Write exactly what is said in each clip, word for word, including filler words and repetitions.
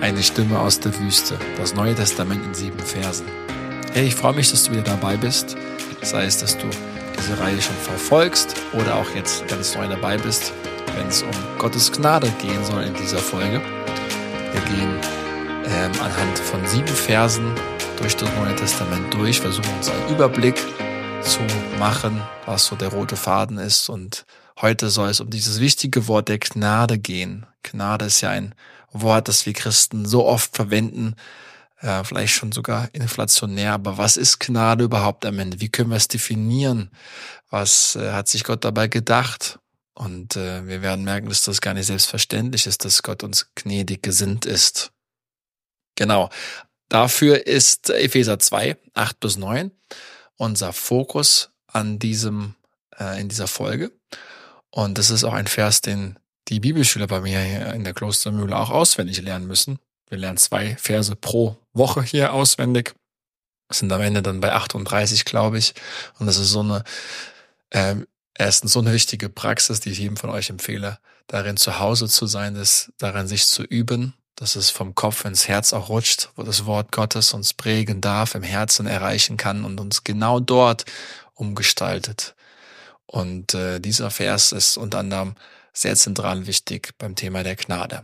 Eine Stimme aus der Wüste, das Neue Testament in sieben Versen. Hey, ich freue mich, dass du wieder dabei bist, sei es, dass du diese Reihe schon verfolgst oder auch jetzt ganz neu dabei bist, wenn es um Gottes Gnade gehen soll in dieser Folge. Wir gehen ähm, anhand von sieben Versen durch das Neue Testament durch, versuchen uns einen Überblick zu machen, was so der rote Faden ist, und heute soll es um dieses wichtige Wort der Gnade gehen. Gnade ist ja ein Wort, das wir Christen so oft verwenden, äh, vielleicht schon sogar inflationär, aber was ist Gnade überhaupt am Ende? Wie können wir es definieren? Was äh, hat sich Gott dabei gedacht? Und äh, wir werden merken, dass das gar nicht selbstverständlich ist, dass Gott uns gnädig gesinnt ist. Genau, dafür ist Epheser zwei, acht bis neun unser Fokus an diesem, äh, in dieser Folge. Und das ist auch ein Vers, den die Bibelschüler bei mir hier in der Klostermühle auch auswendig lernen müssen. Wir lernen zwei Verse pro Woche hier auswendig. Das sind am Ende dann bei achtunddreißig, glaube ich. Und das ist so eine, äh, erstens so eine wichtige Praxis, die ich jedem von euch empfehle, darin zu Hause zu sein, das, darin sich zu üben, dass es vom Kopf ins Herz auch rutscht, wo das Wort Gottes uns prägen darf, im Herzen erreichen kann und uns genau dort umgestaltet. Und äh, dieser Vers ist unter anderem sehr zentral wichtig beim Thema der Gnade.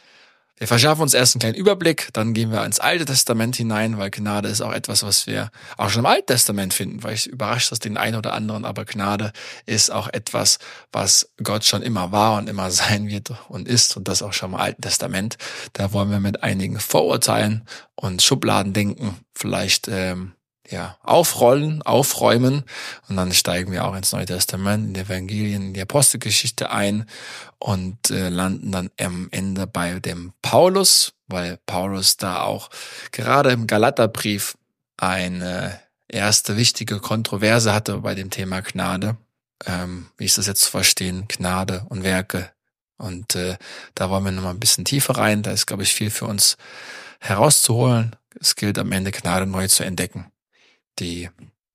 Wir verschaffen uns erst einen kleinen Überblick, dann gehen wir ins Alte Testament hinein, weil Gnade ist auch etwas, was wir auch schon im Alten Testament finden. Vielleicht überrascht das den einen oder anderen, aber Gnade ist auch etwas, was Gott schon immer war und immer sein wird und ist, und das auch schon im Alten Testament. Da wollen wir mit einigen Vorurteilen und Schubladendenken vielleicht ähm, ja, aufrollen, aufräumen, und dann steigen wir auch ins Neue Testament, in die Evangelien, in die Apostelgeschichte ein und äh, landen dann am Ende bei dem Paulus, weil Paulus da auch gerade im Galaterbrief eine erste wichtige Kontroverse hatte bei dem Thema Gnade. Ähm, wie ist das jetzt zu verstehen? Gnade und Werke. Und äh, da wollen wir nochmal ein bisschen tiefer rein. Da ist, glaube ich, viel für uns herauszuholen. Es gilt am Ende, Gnade neu zu entdecken. Die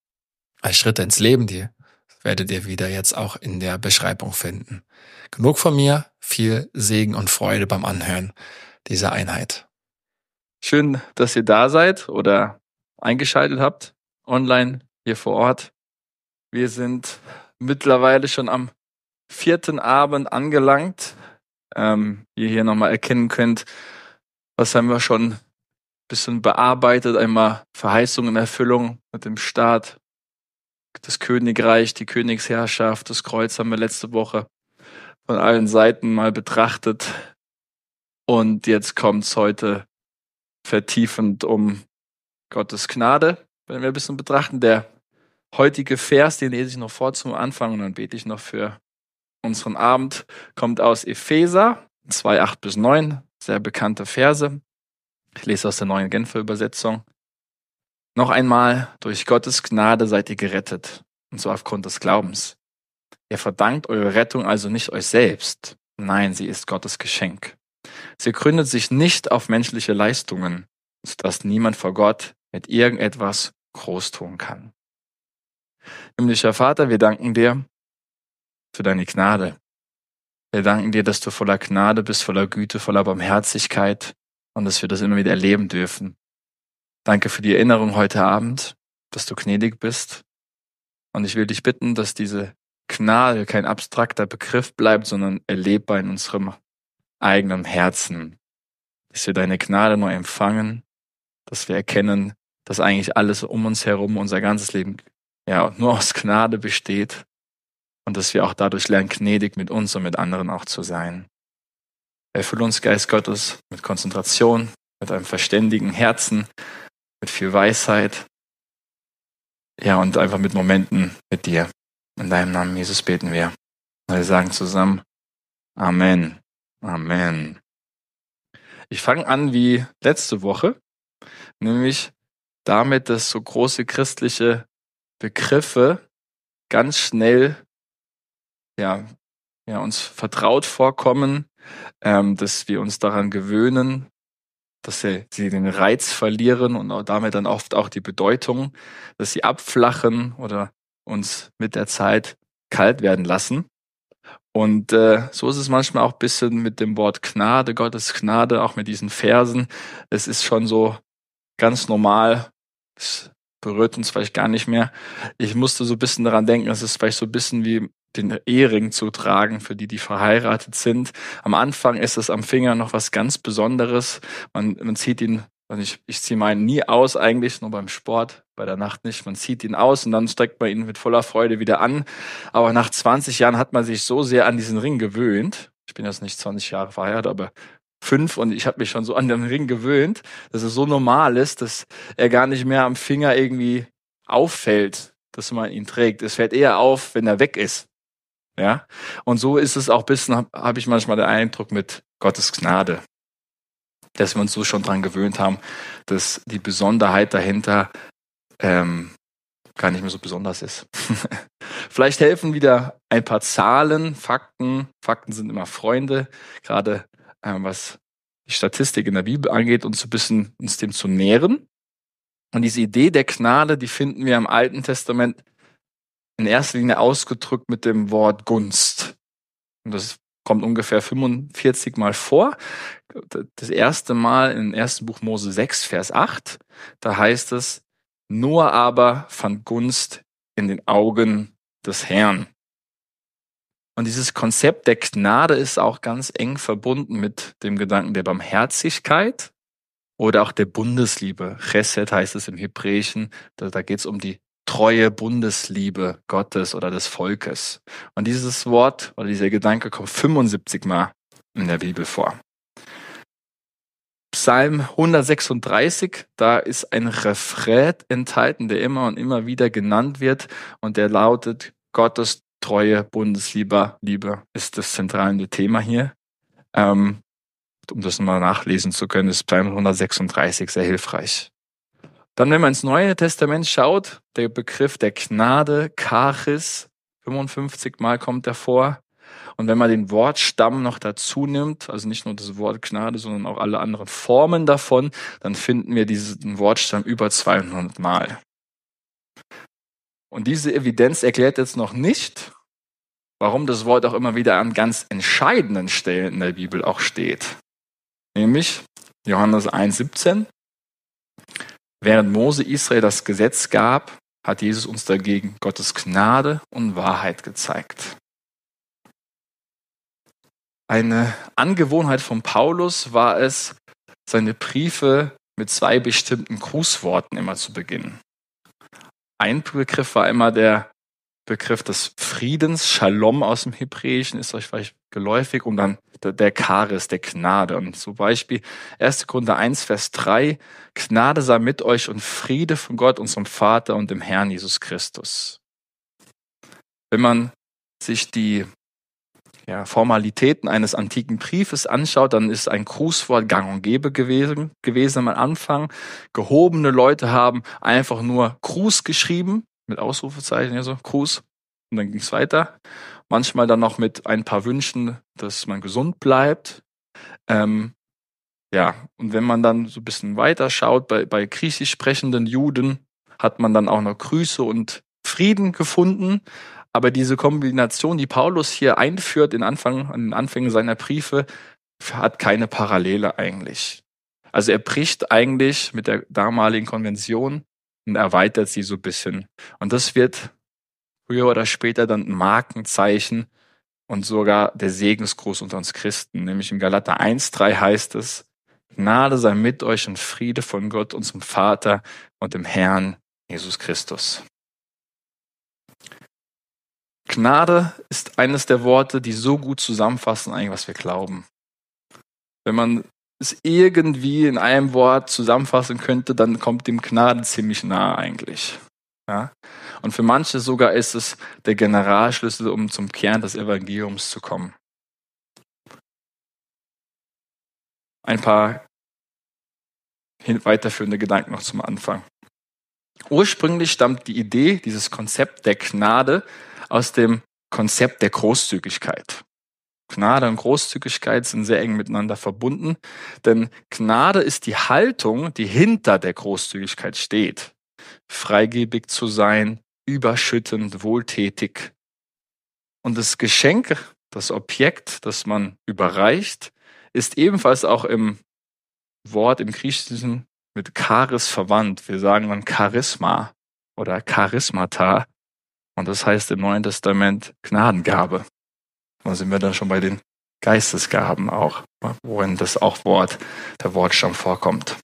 als Schritte ins Leben, die werdet ihr wieder jetzt auch in der Beschreibung finden. Genug von mir, viel Segen und Freude beim Anhören dieser Einheit. Schön, dass ihr da seid oder eingeschaltet habt, online, hier vor Ort. Wir sind mittlerweile schon am vierten Abend angelangt. Ähm, wie ihr hier nochmal erkennen könnt, was haben wir schon bisschen bearbeitet, einmal Verheißung in Erfüllung mit dem Start, das Königreich, die Königsherrschaft, das Kreuz haben wir letzte Woche von allen Seiten mal betrachtet, und jetzt kommt es heute vertiefend um Gottes Gnade, wenn wir ein bisschen betrachten. Der heutige Vers, den lese ich noch vor zum Anfang und dann bete ich noch für unseren Abend, kommt aus Epheser zwei, acht bis neun, sehr bekannte Verse. Ich lese aus der neuen Genfer Übersetzung. Noch einmal, durch Gottes Gnade seid ihr gerettet, und zwar aufgrund des Glaubens. Ihr verdankt eure Rettung also nicht euch selbst. Nein, sie ist Gottes Geschenk. Sie gründet sich nicht auf menschliche Leistungen, sodass niemand vor Gott mit irgendetwas groß tun kann. Himmlischer Vater, wir danken dir für deine Gnade. Wir danken dir, dass du voller Gnade bist, voller Güte, voller Barmherzigkeit, und dass wir das immer wieder erleben dürfen. Danke für die Erinnerung heute Abend, dass du gnädig bist. Und ich will dich bitten, dass diese Gnade kein abstrakter Begriff bleibt, sondern erlebbar in unserem eigenen Herzen. Dass wir deine Gnade neu empfangen, dass wir erkennen, dass eigentlich alles um uns herum, unser ganzes Leben, ja, nur aus Gnade besteht, und dass wir auch dadurch lernen, gnädig mit uns und mit anderen auch zu sein. Erfülle uns, Geist Gottes, mit Konzentration, mit einem verständigen Herzen, mit viel Weisheit, ja, und einfach mit Momenten mit dir. In deinem Namen, Jesus, beten wir. Wir sagen zusammen Amen. Amen. Ich fange an wie letzte Woche, nämlich damit, dass so große christliche Begriffe ganz schnell ja, ja, uns vertraut vorkommen, ähm, dass wir uns daran gewöhnen, dass sie, sie den Reiz verlieren und auch damit dann oft auch die Bedeutung, dass sie abflachen oder uns mit der Zeit kalt werden lassen. Und äh, so ist es manchmal auch ein bisschen mit dem Wort Gnade, Gottes Gnade, auch mit diesen Versen. Es ist schon so ganz normal. Es berührt uns vielleicht gar nicht mehr. Ich musste so ein bisschen daran denken, es ist vielleicht so ein bisschen wie den Ehering zu tragen, für die, die verheiratet sind. Am Anfang ist es am Finger noch was ganz Besonderes. Man, man zieht ihn, also ich, ich ziehe meinen nie aus eigentlich, nur beim Sport, bei der Nacht nicht. Man zieht ihn aus und dann steckt man ihn mit voller Freude wieder an. Aber nach zwanzig Jahren hat man sich so sehr an diesen Ring gewöhnt. Ich bin jetzt nicht zwanzig Jahre verheiratet, aber fünf und ich habe mich schon so an den Ring gewöhnt, dass es so normal ist, dass er gar nicht mehr am Finger irgendwie auffällt, dass man ihn trägt. Es fällt eher auf, wenn er weg ist. Ja, und so ist es auch ein bisschen, habe hab ich manchmal den Eindruck mit Gottes Gnade, dass wir uns so schon dran gewöhnt haben, dass die Besonderheit dahinter ähm, gar nicht mehr so besonders ist. Vielleicht helfen wieder ein paar Zahlen, Fakten. Fakten sind immer Freunde, gerade ähm, was die Statistik in der Bibel angeht, uns so ein bisschen uns dem zu nähren. Und diese Idee der Gnade, die finden wir im Alten Testament in erster Linie ausgedrückt mit dem Wort Gunst. Und das kommt ungefähr fünfundvierzig Mal vor. Das erste Mal im ersten Buch Mose sechs, Vers acht. Da heißt es, Noah aber fand Gunst in den Augen des Herrn. Und dieses Konzept der Gnade ist auch ganz eng verbunden mit dem Gedanken der Barmherzigkeit oder auch der Bundesliebe. Chesed heißt es im Hebräischen. Da, da geht es um die treue Bundesliebe Gottes oder des Volkes. Und dieses Wort oder dieser Gedanke kommt fünfundsiebzig Mal in der Bibel vor. Psalm hundertsechsunddreißig, da ist ein Refrain enthalten, der immer und immer wieder genannt wird und der lautet, Gottes treue Bundesliebe Liebe ist das zentrale Thema hier. Ähm, um das mal nachlesen zu können, ist Psalm hundertsechsunddreißig sehr hilfreich. Dann, wenn man ins Neue Testament schaut, der Begriff der Gnade, Charis, fünfundfünfzig Mal kommt er vor. Und wenn man den Wortstamm noch dazu nimmt, also nicht nur das Wort Gnade, sondern auch alle anderen Formen davon, dann finden wir diesen Wortstamm über zweihundert Mal. Und diese Evidenz erklärt jetzt noch nicht, warum das Wort auch immer wieder an ganz entscheidenden Stellen in der Bibel auch steht. Nämlich Johannes eins siebzehn. Während Mose Israel das Gesetz gab, hat Jesus uns dagegen Gottes Gnade und Wahrheit gezeigt. Eine Angewohnheit von Paulus war es, seine Briefe mit zwei bestimmten Grußworten immer zu beginnen. Ein Begriff war immer der Begriff des Friedens, Shalom aus dem Hebräischen, ist euch vielleicht geläufig, und dann der, der Charis, der Gnade. Und zum Beispiel erster Korinther eins, Vers drei, Gnade sei mit euch und Friede von Gott, unserem Vater und dem Herrn Jesus Christus. Wenn man sich die ja, Formalitäten eines antiken Briefes anschaut, dann ist ein Grußwort gang und gäbe gewesen, gewesen am Anfang. Gehobene Leute haben einfach nur Gruß geschrieben, mit Ausrufezeichen, also Gruß, und dann ging es weiter. Manchmal dann noch mit ein paar Wünschen, dass man gesund bleibt. Ähm, ja, und wenn man dann so ein bisschen weiter schaut, bei, bei griechisch sprechenden Juden hat man dann auch noch Grüße und Frieden gefunden. Aber diese Kombination, die Paulus hier einführt in Anfang, an den Anfängen seiner Briefe, hat keine Parallele eigentlich. Also er bricht eigentlich mit der damaligen Konvention und erweitert sie so ein bisschen. Und das wird früher oder später dann ein Markenzeichen und sogar der Segensgruß unter uns Christen. Nämlich im Galater eins drei heißt es, Gnade sei mit euch und Friede von Gott, unserem Vater und dem Herrn Jesus Christus. Gnade ist eines der Worte, die so gut zusammenfassen, eigentlich, was wir glauben. Wenn man es irgendwie in einem Wort zusammenfassen könnte, dann kommt dem Gnade ziemlich nahe eigentlich. Ja? Und für manche sogar ist es der Generalschlüssel, um zum Kern des Evangeliums zu kommen. Ein paar weiterführende Gedanken noch zum Anfang. Ursprünglich stammt die Idee, dieses Konzept der Gnade, aus dem Konzept der Großzügigkeit. Gnade und Großzügigkeit sind sehr eng miteinander verbunden, denn Gnade ist die Haltung, die hinter der Großzügigkeit steht. Freigebig zu sein, überschüttend, wohltätig. Und das Geschenk, das Objekt, das man überreicht, ist ebenfalls auch im Wort, im Griechischen mit Charis verwandt. Wir sagen dann Charisma oder Charismata. Und das heißt im Neuen Testament Gnadengabe. Da sind wir dann schon bei den Geistesgaben auch, worin das auch Wort, der Wortstamm vorkommt.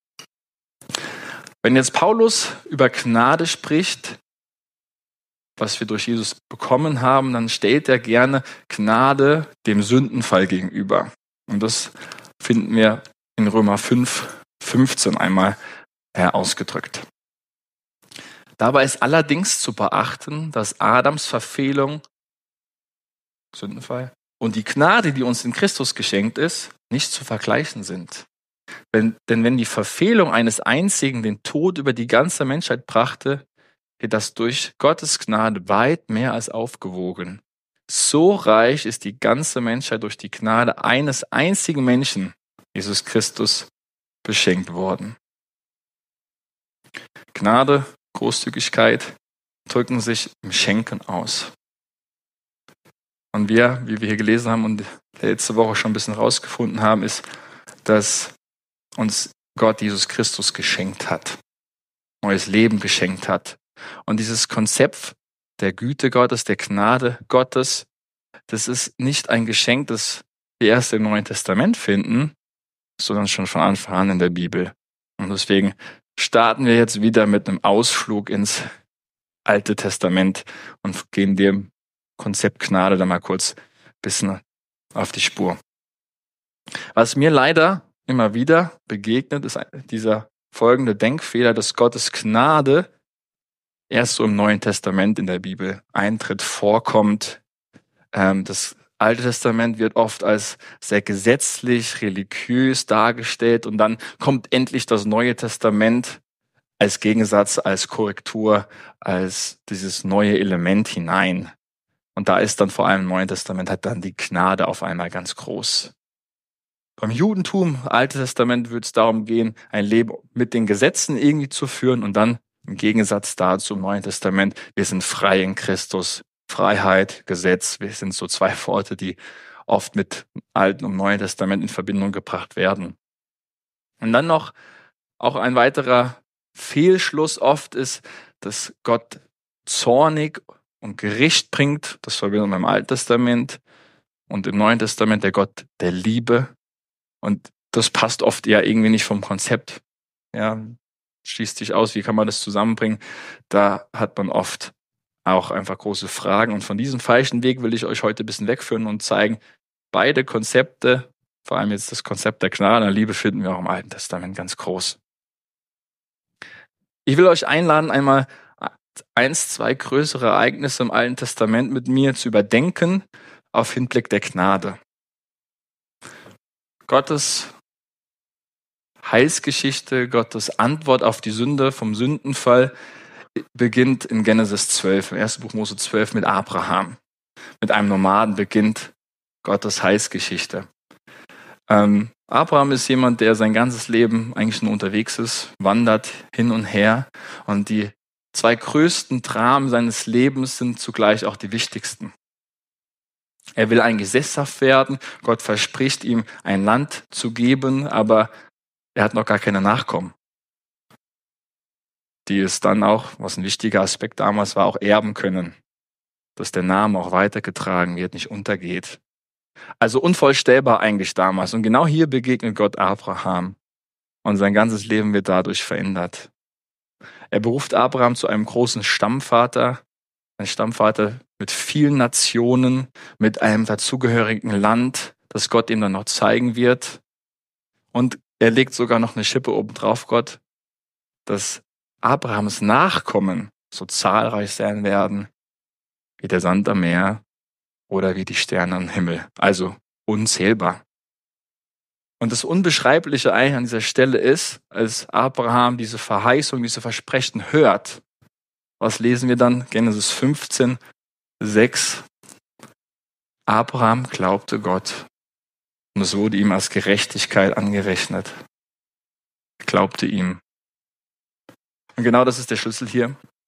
Wenn jetzt Paulus über Gnade spricht, was wir durch Jesus bekommen haben, dann stellt er gerne Gnade dem Sündenfall gegenüber. Und das finden wir in Römer fünf, fünfzehn einmal ausgedrückt. Dabei ist allerdings zu beachten, dass Adams Verfehlung, Sündenfall, und die Gnade, die uns in Christus geschenkt ist, nicht zu vergleichen sind. Wenn, denn wenn die Verfehlung eines Einzigen den Tod über die ganze Menschheit brachte, wird das durch Gottes Gnade weit mehr als aufgewogen. So reich ist die ganze Menschheit durch die Gnade eines einzigen Menschen, Jesus Christus, beschenkt worden. Gnade, Großzügigkeit drücken sich im Schenken aus. Und wir, wie wir hier gelesen haben und letzte Woche schon ein bisschen rausgefunden haben, ist, dass uns Gott Jesus Christus geschenkt hat, neues Leben geschenkt hat. Und dieses Konzept der Güte Gottes, der Gnade Gottes, das ist nicht ein Geschenk, das wir erst im Neuen Testament finden, sondern schon von Anfang an in der Bibel. Und deswegen starten wir jetzt wieder mit einem Ausflug ins Alte Testament und gehen dem Konzept Gnade da mal kurz ein bisschen auf die Spur. Was mir leider immer wieder begegnet, ist dieser folgende Denkfehler, dass Gottes Gnade erst so im Neuen Testament in der Bibel eintritt, vorkommt. Das Alte Testament wird oft als sehr gesetzlich, religiös dargestellt und dann kommt endlich das Neue Testament als Gegensatz, als Korrektur, als dieses neue Element hinein. Und da ist dann vor allem im Neuen Testament hat dann die Gnade auf einmal ganz groß. Beim Judentum, Altes Testament, wird es darum gehen, ein Leben mit den Gesetzen irgendwie zu führen und dann im Gegensatz dazu im Neuen Testament, wir sind frei in Christus. Freiheit, Gesetz, wir sind so zwei Worte, die oft mit Alten und Neuen Testament in Verbindung gebracht werden. Und dann noch auch ein weiterer Fehlschluss oft ist, dass Gott zornig und Gericht bringt. Das verbinden wir im Alten Testament und im Neuen Testament der Gott der Liebe. Und das passt oft ja irgendwie nicht vom Konzept. Ja, schließt sich aus, wie kann man das zusammenbringen? Da hat man oft auch einfach große Fragen. Und von diesem falschen Weg will ich euch heute ein bisschen wegführen und zeigen, beide Konzepte, vor allem jetzt das Konzept der Gnade und der Liebe, finden wir auch im Alten Testament ganz groß. Ich will euch einladen, einmal eins, zwei größere Ereignisse im Alten Testament mit mir zu überdenken auf Hinblick der Gnade. Gottes Heilsgeschichte, Gottes Antwort auf die Sünde vom Sündenfall beginnt in Genesis zwölf, im ersten Buch Mose zwölf mit Abraham. Mit einem Nomaden beginnt Gottes Heilsgeschichte. Ähm, Abraham ist jemand, der sein ganzes Leben eigentlich nur unterwegs ist, wandert hin und her. Und die zwei größten Dramen seines Lebens sind zugleich auch die wichtigsten. Er will eigentlich sesshaft werden. Gott verspricht ihm, ein Land zu geben, aber er hat noch gar keine Nachkommen, die es dann auch, was ein wichtiger Aspekt damals war, auch erben können, dass der Name auch weitergetragen wird, nicht untergeht. Also unvorstellbar eigentlich damals. Und genau hier begegnet Gott Abraham und sein ganzes Leben wird dadurch verändert. Er beruft Abraham zu einem großen Stammvater, ein Stammvater mit vielen Nationen, mit einem dazugehörigen Land, das Gott ihm dann noch zeigen wird. Und er legt sogar noch eine Schippe oben drauf, Gott, dass Abrahams Nachkommen so zahlreich sein werden wie der Sand am Meer oder wie die Sterne am Himmel. Also unzählbar. Und das Unbeschreibliche eigentlich an dieser Stelle ist, als Abraham diese Verheißung, diese Versprechen hört, was lesen wir dann? Genesis fünfzehn, sechs. Abraham glaubte Gott und es wurde ihm als Gerechtigkeit angerechnet. Er glaubte ihm. Und genau das ist der Schlüssel hier.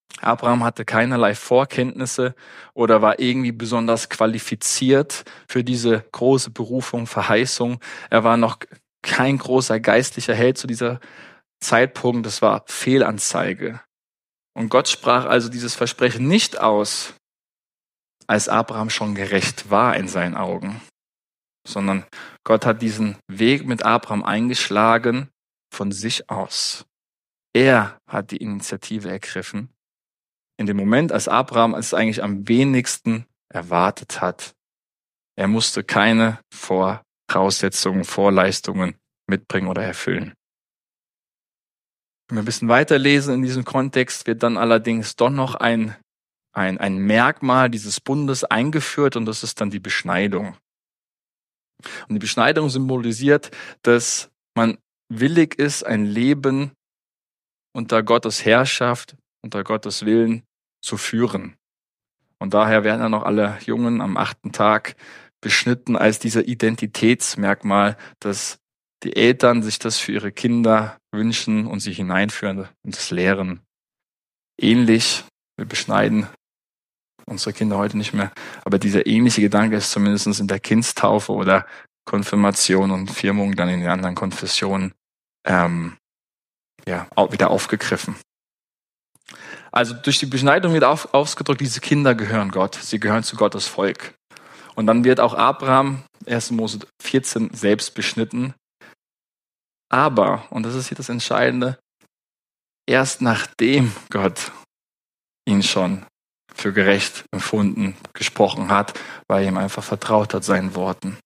Abraham hatte keinerlei Vorkenntnisse oder war irgendwie besonders qualifiziert für diese große Berufung, Verheißung. Er war noch kein großer geistlicher Held zu dieser Zeitpunkt. Das war Fehlanzeige. Und Gott sprach also dieses Versprechen nicht aus, als Abraham schon gerecht war in seinen Augen, sondern Gott hat diesen Weg mit Abraham eingeschlagen von sich aus. Er hat die Initiative ergriffen. In dem Moment, als Abraham es eigentlich am wenigsten erwartet hat. Er musste keine Voraussetzungen, Vorleistungen mitbringen oder erfüllen. Wenn wir ein bisschen weiterlesen in diesem Kontext, wird dann allerdings doch noch ein, ein, ein Merkmal dieses Bundes eingeführt und das ist dann die Beschneidung. Und die Beschneidung symbolisiert, dass man willig ist, ein Leben unter Gottes Herrschaft, unter Gottes Willen zu führen. Und daher werden dann noch alle Jungen am achten Tag beschnitten als dieser Identitätsmerkmal, dass die Eltern sich das für ihre Kinder wünschen und sie hineinführen und das lehren. Ähnlich, wir beschneiden unsere Kinder heute nicht mehr, aber dieser ähnliche Gedanke ist zumindest in der Kindstaufe oder Konfirmation und Firmung dann in den anderen Konfessionen ähm, ja, auch wieder aufgegriffen. Also durch die Beschneidung wird auf, ausgedrückt, diese Kinder gehören Gott, sie gehören zu Gottes Volk. Und dann wird auch Abraham, erster Mose vierzehn, selbst beschnitten. Aber, und das ist hier das Entscheidende, erst nachdem Gott ihn schon für gerecht empfunden, gesprochen hat, weil er ihm einfach vertraut hat seinen Worten.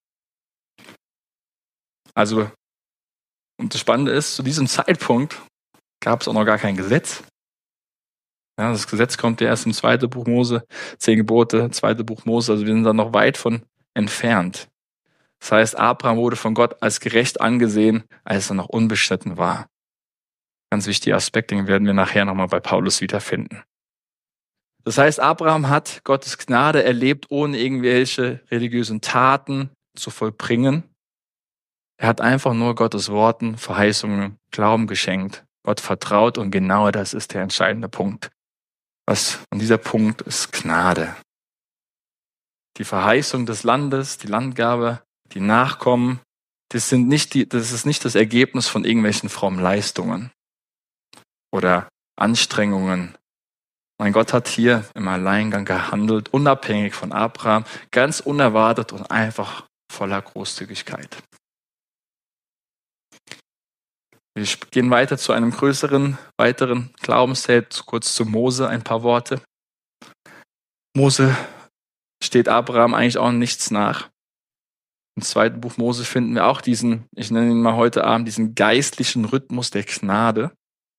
Also, und das Spannende ist, zu diesem Zeitpunkt gab es auch noch gar kein Gesetz. Ja, das Gesetz kommt ja erst im zweiten Buch Mose, zehn Gebote, zweite Buch Mose, also wir sind da noch weit von entfernt. Das heißt, Abraham wurde von Gott als gerecht angesehen, als er noch unbeschnitten war. Ganz wichtiger Aspekt, den werden wir nachher nochmal bei Paulus wiederfinden. Das heißt, Abraham hat Gottes Gnade erlebt, ohne irgendwelche religiösen Taten zu vollbringen. Er hat einfach nur Gottes Worten, Verheißungen, Glauben geschenkt, Gott vertraut und genau das ist der entscheidende Punkt. Was, und dieser Punkt ist Gnade. Die Verheißung des Landes, die Landgabe, die Nachkommen, das sind nicht die, das ist nicht das Ergebnis von irgendwelchen frommen Leistungen oder Anstrengungen. Mein Gott hat hier im Alleingang gehandelt, unabhängig von Abraham, ganz unerwartet und einfach voller Großzügigkeit. Wir gehen weiter zu einem größeren, weiteren Glaubensheld, kurz zu Mose, ein paar Worte. Mose steht Abraham eigentlich auch nichts nach. Im zweiten Buch Mose finden wir auch diesen, ich nenne ihn mal heute Abend, diesen geistlichen Rhythmus der Gnade.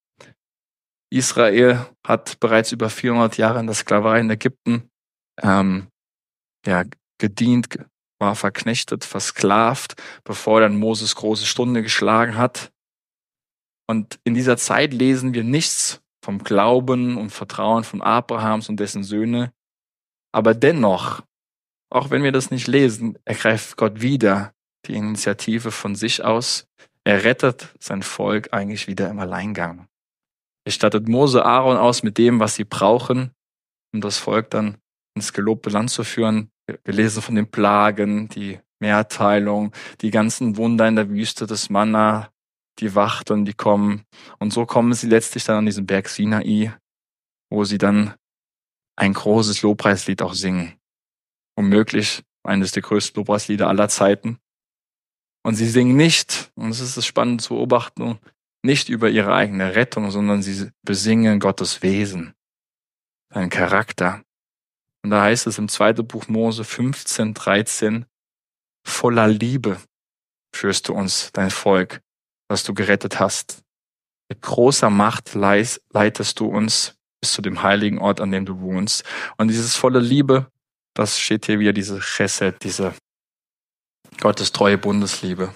Israel hat bereits über vierhundert Jahre in der Sklaverei in Ägypten ähm, ja, gedient, war verknechtet, versklavt, bevor dann Moses große Stunde geschlagen hat. Und in dieser Zeit lesen wir nichts vom Glauben und Vertrauen von Abrahams und dessen Söhne. Aber dennoch, auch wenn wir das nicht lesen, ergreift Gott wieder die Initiative von sich aus. Er rettet sein Volk eigentlich wieder im Alleingang. Er stattet Mose, Aaron aus mit dem, was sie brauchen, um das Volk dann ins gelobte Land zu führen. Wir lesen von den Plagen, die Mehrteilung, die ganzen Wunder in der Wüste, das Manna, die Wachteln, die kommen. Und so kommen sie letztlich dann an diesen Berg Sinai, wo sie dann ein großes Lobpreislied auch singen. Womöglich eines der größten Lobpreislieder aller Zeiten. Und sie singen nicht, und es ist das Spannende zu beobachten, nicht über ihre eigene Rettung, sondern sie besingen Gottes Wesen, seinen Charakter. Und da heißt es im zweiten Buch Mose fünfzehn, dreizehn, voller Liebe führst du uns, dein Volk, was du gerettet hast. Mit großer Macht leitest du uns bis zu dem heiligen Ort, an dem du wohnst. Und dieses volle Liebe, das steht hier wieder, diese Chesed, diese Gottes treue Bundesliebe.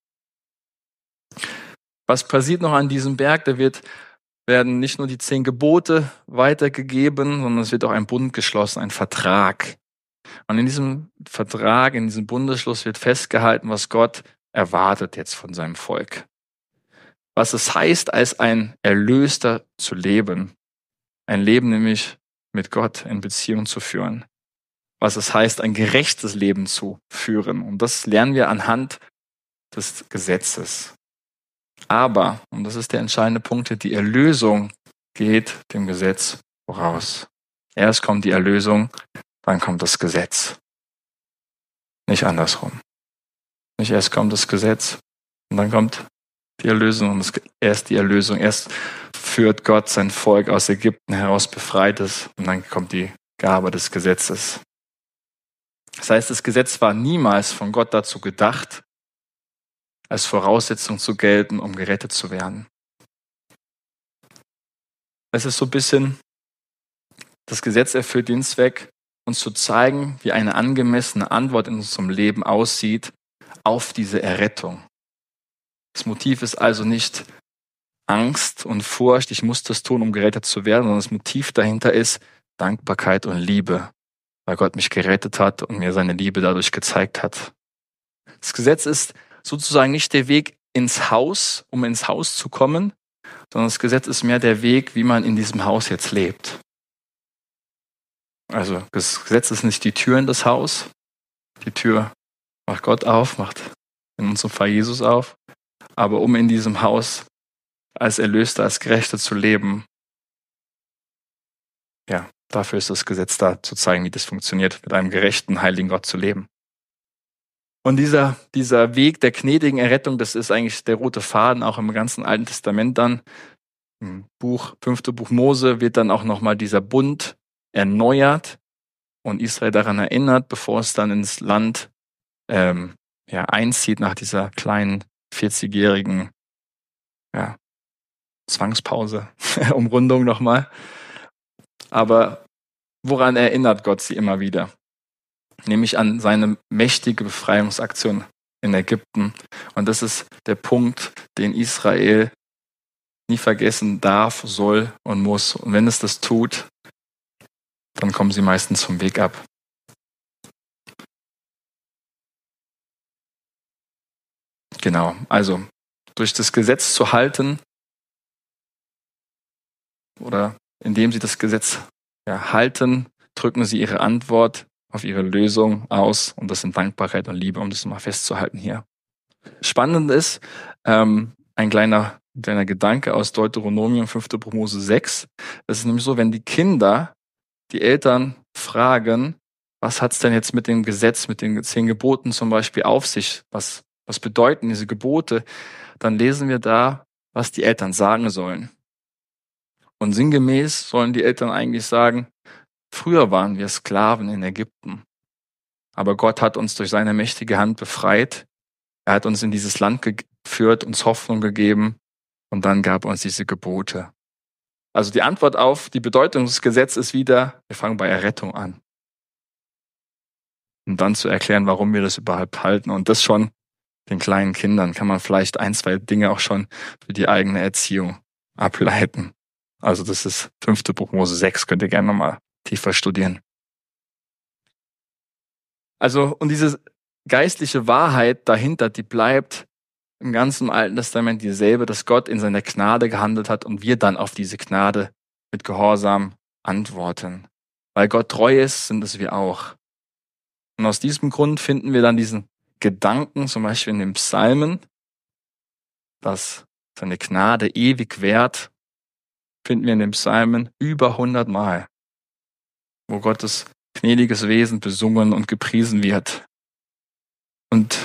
Was passiert noch an diesem Berg? Da wird, werden nicht nur die zehn Gebote weitergegeben, sondern es wird auch ein Bund geschlossen, ein Vertrag. Und in diesem Vertrag, in diesem Bundesschluss wird festgehalten, was Gott erwartet jetzt von seinem Volk. Was es heißt, als ein Erlöster zu leben. ein Leben nämlich mit Gott in Beziehung zu führen. Was es heißt, ein gerechtes Leben zu führen. Und das lernen wir anhand des Gesetzes. Aber, und das ist der entscheidende Punkt, die Erlösung geht dem Gesetz voraus. Erst kommt die Erlösung, dann kommt das Gesetz. Nicht andersrum. Nicht erst kommt das Gesetz und dann kommt die Erlösung. Und es, erst die Erlösung, erst führt Gott sein Volk aus Ägypten heraus, befreit es und dann kommt die Gabe des Gesetzes. Das heißt, das Gesetz war niemals von Gott dazu gedacht, als Voraussetzung zu gelten, um gerettet zu werden. Es ist so ein bisschen, das Gesetz erfüllt den Zweck, uns zu zeigen, wie eine angemessene Antwort in unserem Leben aussieht auf diese Errettung. Das Motiv ist also nicht Angst und Furcht, ich muss das tun, um gerettet zu werden, sondern das Motiv dahinter ist Dankbarkeit und Liebe, weil Gott mich gerettet hat und mir seine Liebe dadurch gezeigt hat. Das Gesetz ist sozusagen nicht der Weg ins Haus, um ins Haus zu kommen, sondern das Gesetz ist mehr der Weg, wie man in diesem Haus jetzt lebt. Also das Gesetz ist nicht die Tür in das Haus. Die Tür macht Gott auf, macht in unserem Fall Jesus auf. Aber um in diesem Haus als Erlöster, als Gerechter zu leben, ja, dafür ist das Gesetz da, zu zeigen, wie das funktioniert, mit einem gerechten, heiligen Gott zu leben. Und dieser, dieser Weg der gnädigen Errettung, das ist eigentlich der rote Faden, auch im ganzen Alten Testament dann. Im Buch, fünfte Buch Mose wird dann auch nochmal dieser Bund erneuert und Israel daran erinnert, bevor es dann ins Land ähm, ja, einzieht nach dieser kleinen vierzigjährigen ja, Zwangspause, Umrundung nochmal. Aber woran erinnert Gott sie immer wieder? Nämlich an seine mächtige Befreiungsaktion in Ägypten. Und das ist der Punkt, den Israel nie vergessen darf, soll und muss. Und wenn es das tut, dann kommen sie meistens vom Weg ab. Genau, also durch das Gesetz zu halten oder indem sie das Gesetz ja, halten, drücken sie ihre Antwort auf ihre Lösung aus und das sind Dankbarkeit und Liebe, um das mal festzuhalten hier. Spannend ist, ähm, ein kleiner, ein kleiner Gedanke aus Deuteronomium, fünfte Buch Mose sechs. Das ist nämlich so, wenn die Kinder die Eltern fragen, was hat's denn jetzt mit dem Gesetz, mit den zehn Geboten zum Beispiel auf sich, was, was bedeuten diese Gebote, dann lesen wir da, was die Eltern sagen sollen. Und sinngemäß sollen die Eltern eigentlich sagen, früher waren wir Sklaven in Ägypten, aber Gott hat uns durch seine mächtige Hand befreit. Er hat uns in dieses Land geführt, uns Hoffnung gegeben und dann gab er uns diese Gebote. Also die Antwort auf die Bedeutung des Gesetzes ist wieder, wir fangen bei Errettung an. Um dann zu erklären, warum wir das überhaupt halten. Und das schon den kleinen Kindern kann man vielleicht ein, zwei Dinge auch schon für die eigene Erziehung ableiten. Also das ist fünfte Buch Mose sechs, könnt ihr gerne nochmal tiefer studieren. Also, und diese geistliche Wahrheit dahinter, die bleibt im ganzen Alten Testament dieselbe, dass Gott in seiner Gnade gehandelt hat und wir dann auf diese Gnade mit Gehorsam antworten. Weil Gott treu ist, sind es wir auch. Und aus diesem Grund finden wir dann diesen Gedanken, zum Beispiel in den Psalmen, dass seine Gnade ewig währt, finden wir in den Psalmen über hundert Mal, wo Gottes gnädiges Wesen besungen und gepriesen wird. Und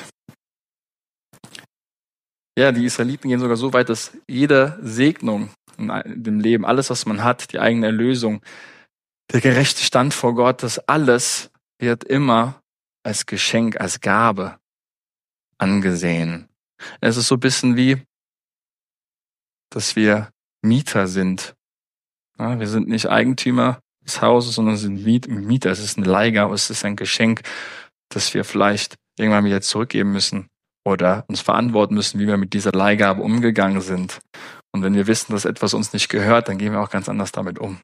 ja, die Israeliten gehen sogar so weit, dass jede Segnung in dem Leben, alles, was man hat, die eigene Erlösung, der gerechte Stand vor Gott, das alles wird immer als Geschenk, als Gabe angesehen. Es ist so ein bisschen wie, dass wir Mieter sind. Ja, wir sind nicht Eigentümer des Hauses, sondern sind Mieter. Es ist eine Leihgabe, es ist ein Geschenk, das wir vielleicht irgendwann wieder zurückgeben müssen oder uns verantworten müssen, wie wir mit dieser Leihgabe umgegangen sind. Und wenn wir wissen, dass etwas uns nicht gehört, dann gehen wir auch ganz anders damit um.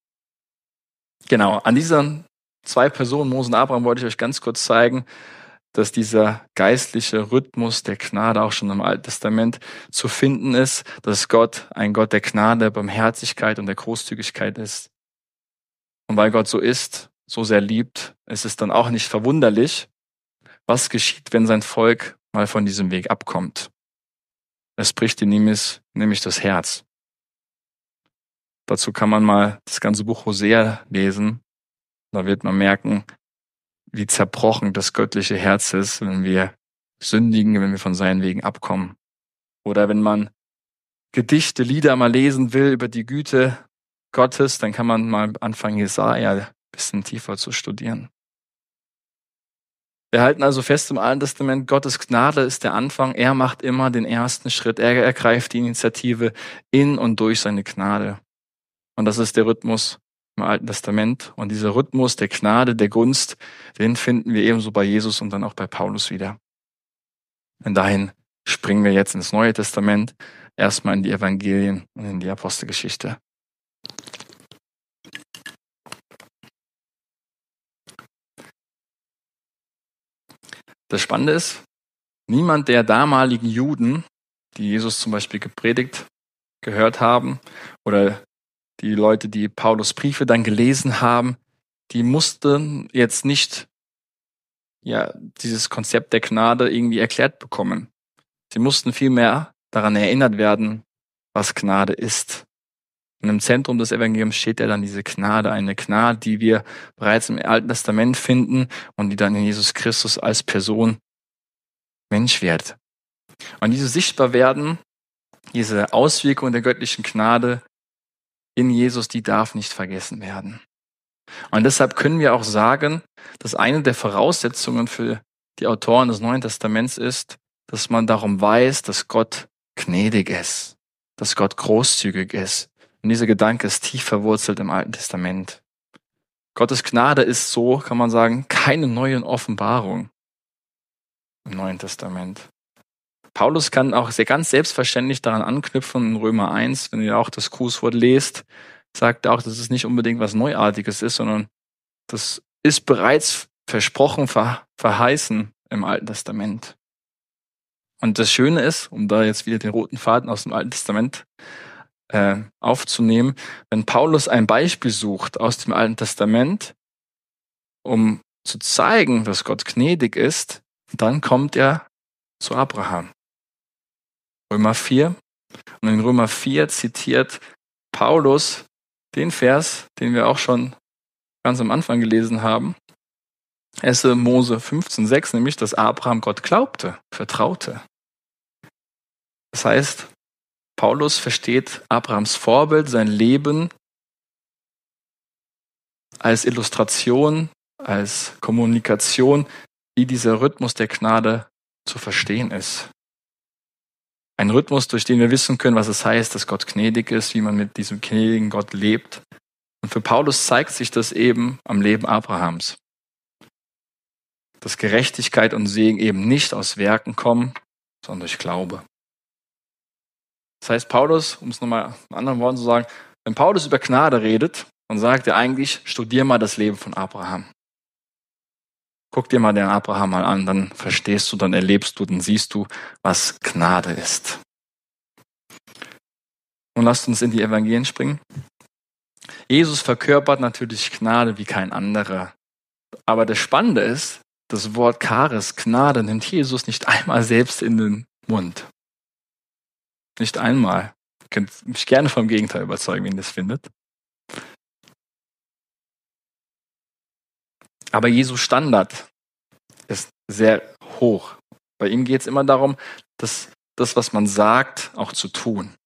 Genau, an diesen zwei Personen, Mose und Abraham, wollte ich euch ganz kurz zeigen, dass dieser geistliche Rhythmus der Gnade auch schon im Alten Testament zu finden ist, dass Gott ein Gott der Gnade, der Barmherzigkeit und der Großzügigkeit ist. Und weil Gott so ist, so sehr liebt, ist es dann auch nicht verwunderlich, was geschieht, wenn sein Volk mal von diesem Weg abkommt. Es bricht ihm nämlich, nämlich das Herz. Dazu kann man mal das ganze Buch Hosea lesen. Da wird man merken, wie zerbrochen das göttliche Herz ist, wenn wir sündigen, wenn wir von seinen Wegen abkommen. Oder wenn man Gedichte, Lieder mal lesen will über die Güte Gottes, dann kann man mal anfangen, Jesaja ein bisschen tiefer zu studieren. Wir halten also fest im Alten Testament, Gottes Gnade ist der Anfang. Er macht immer den ersten Schritt. Er ergreift die Initiative in und durch seine Gnade. Und das ist der Rhythmus im Alten Testament. Und dieser Rhythmus der Gnade, der Gunst, den finden wir ebenso bei Jesus und dann auch bei Paulus wieder. Und dahin springen wir jetzt ins Neue Testament, erstmal in die Evangelien und in die Apostelgeschichte. Das Spannende ist, niemand der damaligen Juden, die Jesus zum Beispiel gepredigt, gehört haben, oder die Leute, die Paulus Briefe dann gelesen haben, die mussten jetzt nicht ja dieses Konzept der Gnade irgendwie erklärt bekommen. Sie mussten vielmehr daran erinnert werden, was Gnade ist. Und im Zentrum des Evangeliums steht ja dann diese Gnade, eine Gnade, die wir bereits im Alten Testament finden und die dann in Jesus Christus als Person Mensch wird. Und dieses Sichtbarwerden, diese Auswirkung der göttlichen Gnade in Jesus, die darf nicht vergessen werden. Und deshalb können wir auch sagen, dass eine der Voraussetzungen für die Autoren des Neuen Testaments ist, dass man darum weiß, dass Gott gnädig ist, dass Gott großzügig ist. Und dieser Gedanke ist tief verwurzelt im Alten Testament. Gottes Gnade ist so, kann man sagen, keine neue Offenbarung im Neuen Testament. Paulus kann auch sehr ganz selbstverständlich daran anknüpfen, in Römer eins, wenn ihr auch das Grußwort lest, sagt er auch, dass es nicht unbedingt was Neuartiges ist, sondern das ist bereits versprochen, ver, verheißen im Alten Testament. Und das Schöne ist, um da jetzt wieder den roten Faden aus dem Alten Testament äh, aufzunehmen, wenn Paulus ein Beispiel sucht aus dem Alten Testament, um zu zeigen, dass Gott gnädig ist, dann kommt er zu Abraham. Römer vier. Und in Römer vier zitiert Paulus den Vers, den wir auch schon ganz am Anfang gelesen haben. erster Mose fünfzehn sechs, nämlich, dass Abraham Gott glaubte, vertraute. Das heißt, Paulus versteht Abrahams Vorbild, sein Leben als Illustration, als Kommunikation, wie dieser Rhythmus der Gnade zu verstehen ist. Ein Rhythmus, durch den wir wissen können, was es heißt, dass Gott gnädig ist, wie man mit diesem gnädigen Gott lebt. Und für Paulus zeigt sich das eben am Leben Abrahams. Dass Gerechtigkeit und Segen eben nicht aus Werken kommen, sondern durch Glaube. Das heißt, Paulus, um es nochmal in anderen Worten zu sagen, wenn Paulus über Gnade redet, dann sagt er eigentlich, studier mal das Leben von Abraham. Guck dir mal den Abraham mal an, dann verstehst du, dann erlebst du, dann siehst du, was Gnade ist. Und lasst uns in die Evangelien springen. Jesus verkörpert natürlich Gnade wie kein anderer. Aber das Spannende ist, das Wort Charis, Gnade, nimmt Jesus nicht einmal selbst in den Mund. Nicht einmal. Ihr könnt mich gerne vom Gegenteil überzeugen, wenn ihr das findet. Aber Jesu Standard ist sehr hoch. Bei ihm geht es immer darum, dass das, was man sagt, auch zu tun.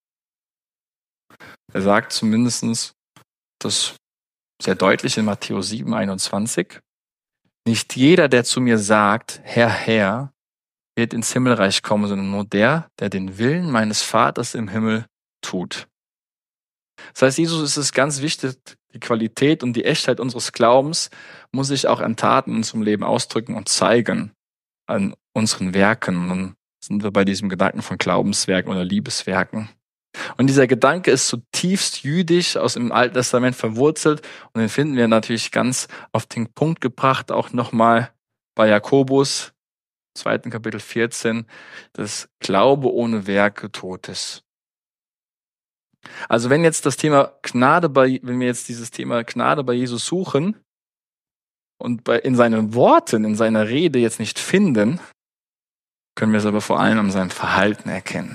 Er sagt zumindest das sehr deutlich in Matthäus sieben einundzwanzig. Nicht jeder, der zu mir sagt, Herr, Herr, wird ins Himmelreich kommen, sondern nur der, der den Willen meines Vaters im Himmel tut. Das heißt, Jesus ist es ganz wichtig, die Qualität und die Echtheit unseres Glaubens muss sich auch an Taten in unserem Leben ausdrücken und zeigen, an unseren Werken. Und dann sind wir bei diesem Gedanken von Glaubenswerken oder Liebeswerken. Und dieser Gedanke ist zutiefst jüdisch aus dem Alten Testament verwurzelt und den finden wir natürlich ganz auf den Punkt gebracht, auch nochmal bei Jakobus, zweiten Kapitel vierzehn, dass Glaube ohne Werke tot ist. Also wenn jetzt das Thema Gnade bei, wenn wir jetzt dieses Thema Gnade bei Jesus suchen und bei, in seinen Worten, in seiner Rede jetzt nicht finden, können wir es aber vor allem an seinem Verhalten erkennen.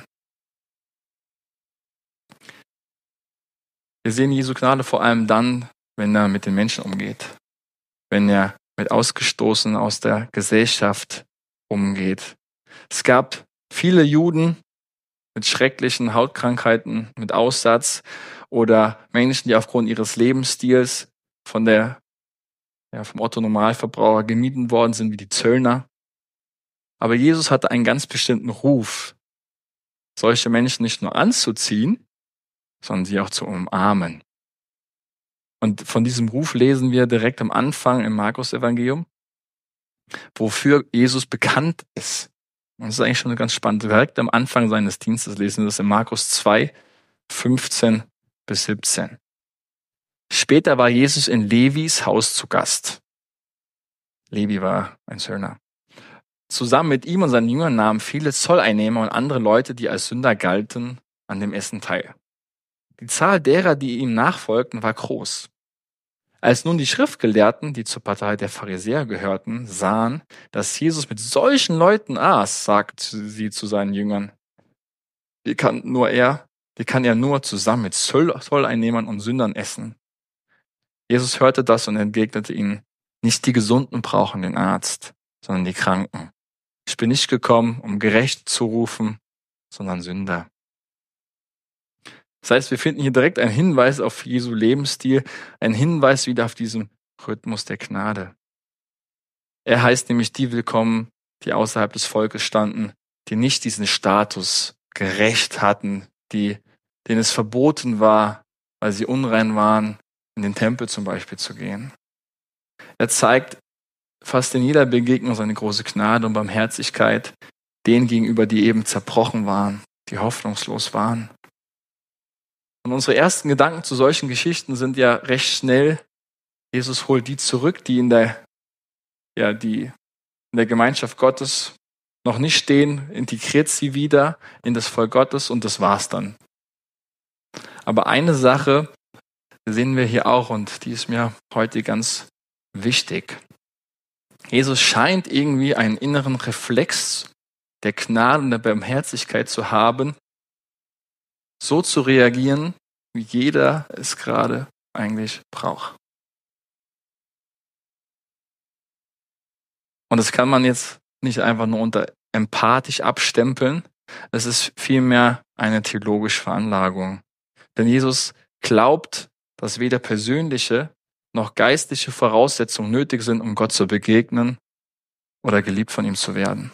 Wir sehen Jesu Gnade vor allem dann, wenn er mit den Menschen umgeht, wenn er mit Ausgestoßenen aus der Gesellschaft umgeht. Es gab viele Juden mit schrecklichen Hautkrankheiten, mit Aussatz oder Menschen, die aufgrund ihres Lebensstils von der, ja, vom Otto-Normalverbraucher gemieden worden sind, wie die Zöllner. Aber Jesus hatte einen ganz bestimmten Ruf, solche Menschen nicht nur anzuziehen, sondern sie auch zu umarmen. Und von diesem Ruf lesen wir direkt am Anfang im Markus-Evangelium, wofür Jesus bekannt ist. Und das ist eigentlich schon ganz spannend. Direkt am Anfang seines Dienstes lesen wir das in Markus zwei, fünfzehn bis siebzehn. Später war Jesus in Levis Haus zu Gast. Levi war ein Zöllner. Zusammen mit ihm und seinen Jüngern nahmen viele Zolleinnehmer und andere Leute, die als Sünder galten, an dem Essen teil. Die Zahl derer, die ihm nachfolgten, war groß. Als nun die Schriftgelehrten, die zur Partei der Pharisäer gehörten, sahen, dass Jesus mit solchen Leuten aß, sagten sie zu seinen Jüngern: Wie kann nur er, wie kann er nur zusammen mit Zolleinnehmern und Sündern essen? Jesus hörte das und entgegnete ihnen: Nicht die Gesunden brauchen den Arzt, sondern die Kranken. Ich bin nicht gekommen, um Gerechte zu rufen, sondern Sünder. Das heißt, wir finden hier direkt einen Hinweis auf Jesu Lebensstil, einen Hinweis wieder auf diesen Rhythmus der Gnade. Er heißt nämlich die willkommen, die außerhalb des Volkes standen, die nicht diesen Status gerecht hatten, die, denen es verboten war, weil sie unrein waren, in den Tempel zum Beispiel zu gehen. Er zeigt fast in jeder Begegnung seine große Gnade und Barmherzigkeit denen gegenüber, die eben zerbrochen waren, die hoffnungslos waren. Und unsere ersten Gedanken zu solchen Geschichten sind ja recht schnell: Jesus holt die zurück, die in der, ja, die in der Gemeinschaft Gottes noch nicht stehen, integriert sie wieder in das Volk Gottes und das war's dann. Aber eine Sache sehen wir hier auch und die ist mir heute ganz wichtig. Jesus scheint irgendwie einen inneren Reflex der Gnade und der Barmherzigkeit zu haben, so zu reagieren, wie jeder es gerade eigentlich braucht. Und das kann man jetzt nicht einfach nur unter empathisch abstempeln. Es ist vielmehr eine theologische Veranlagung. Denn Jesus glaubt, dass weder persönliche noch geistliche Voraussetzungen nötig sind, um Gott zu begegnen oder geliebt von ihm zu werden.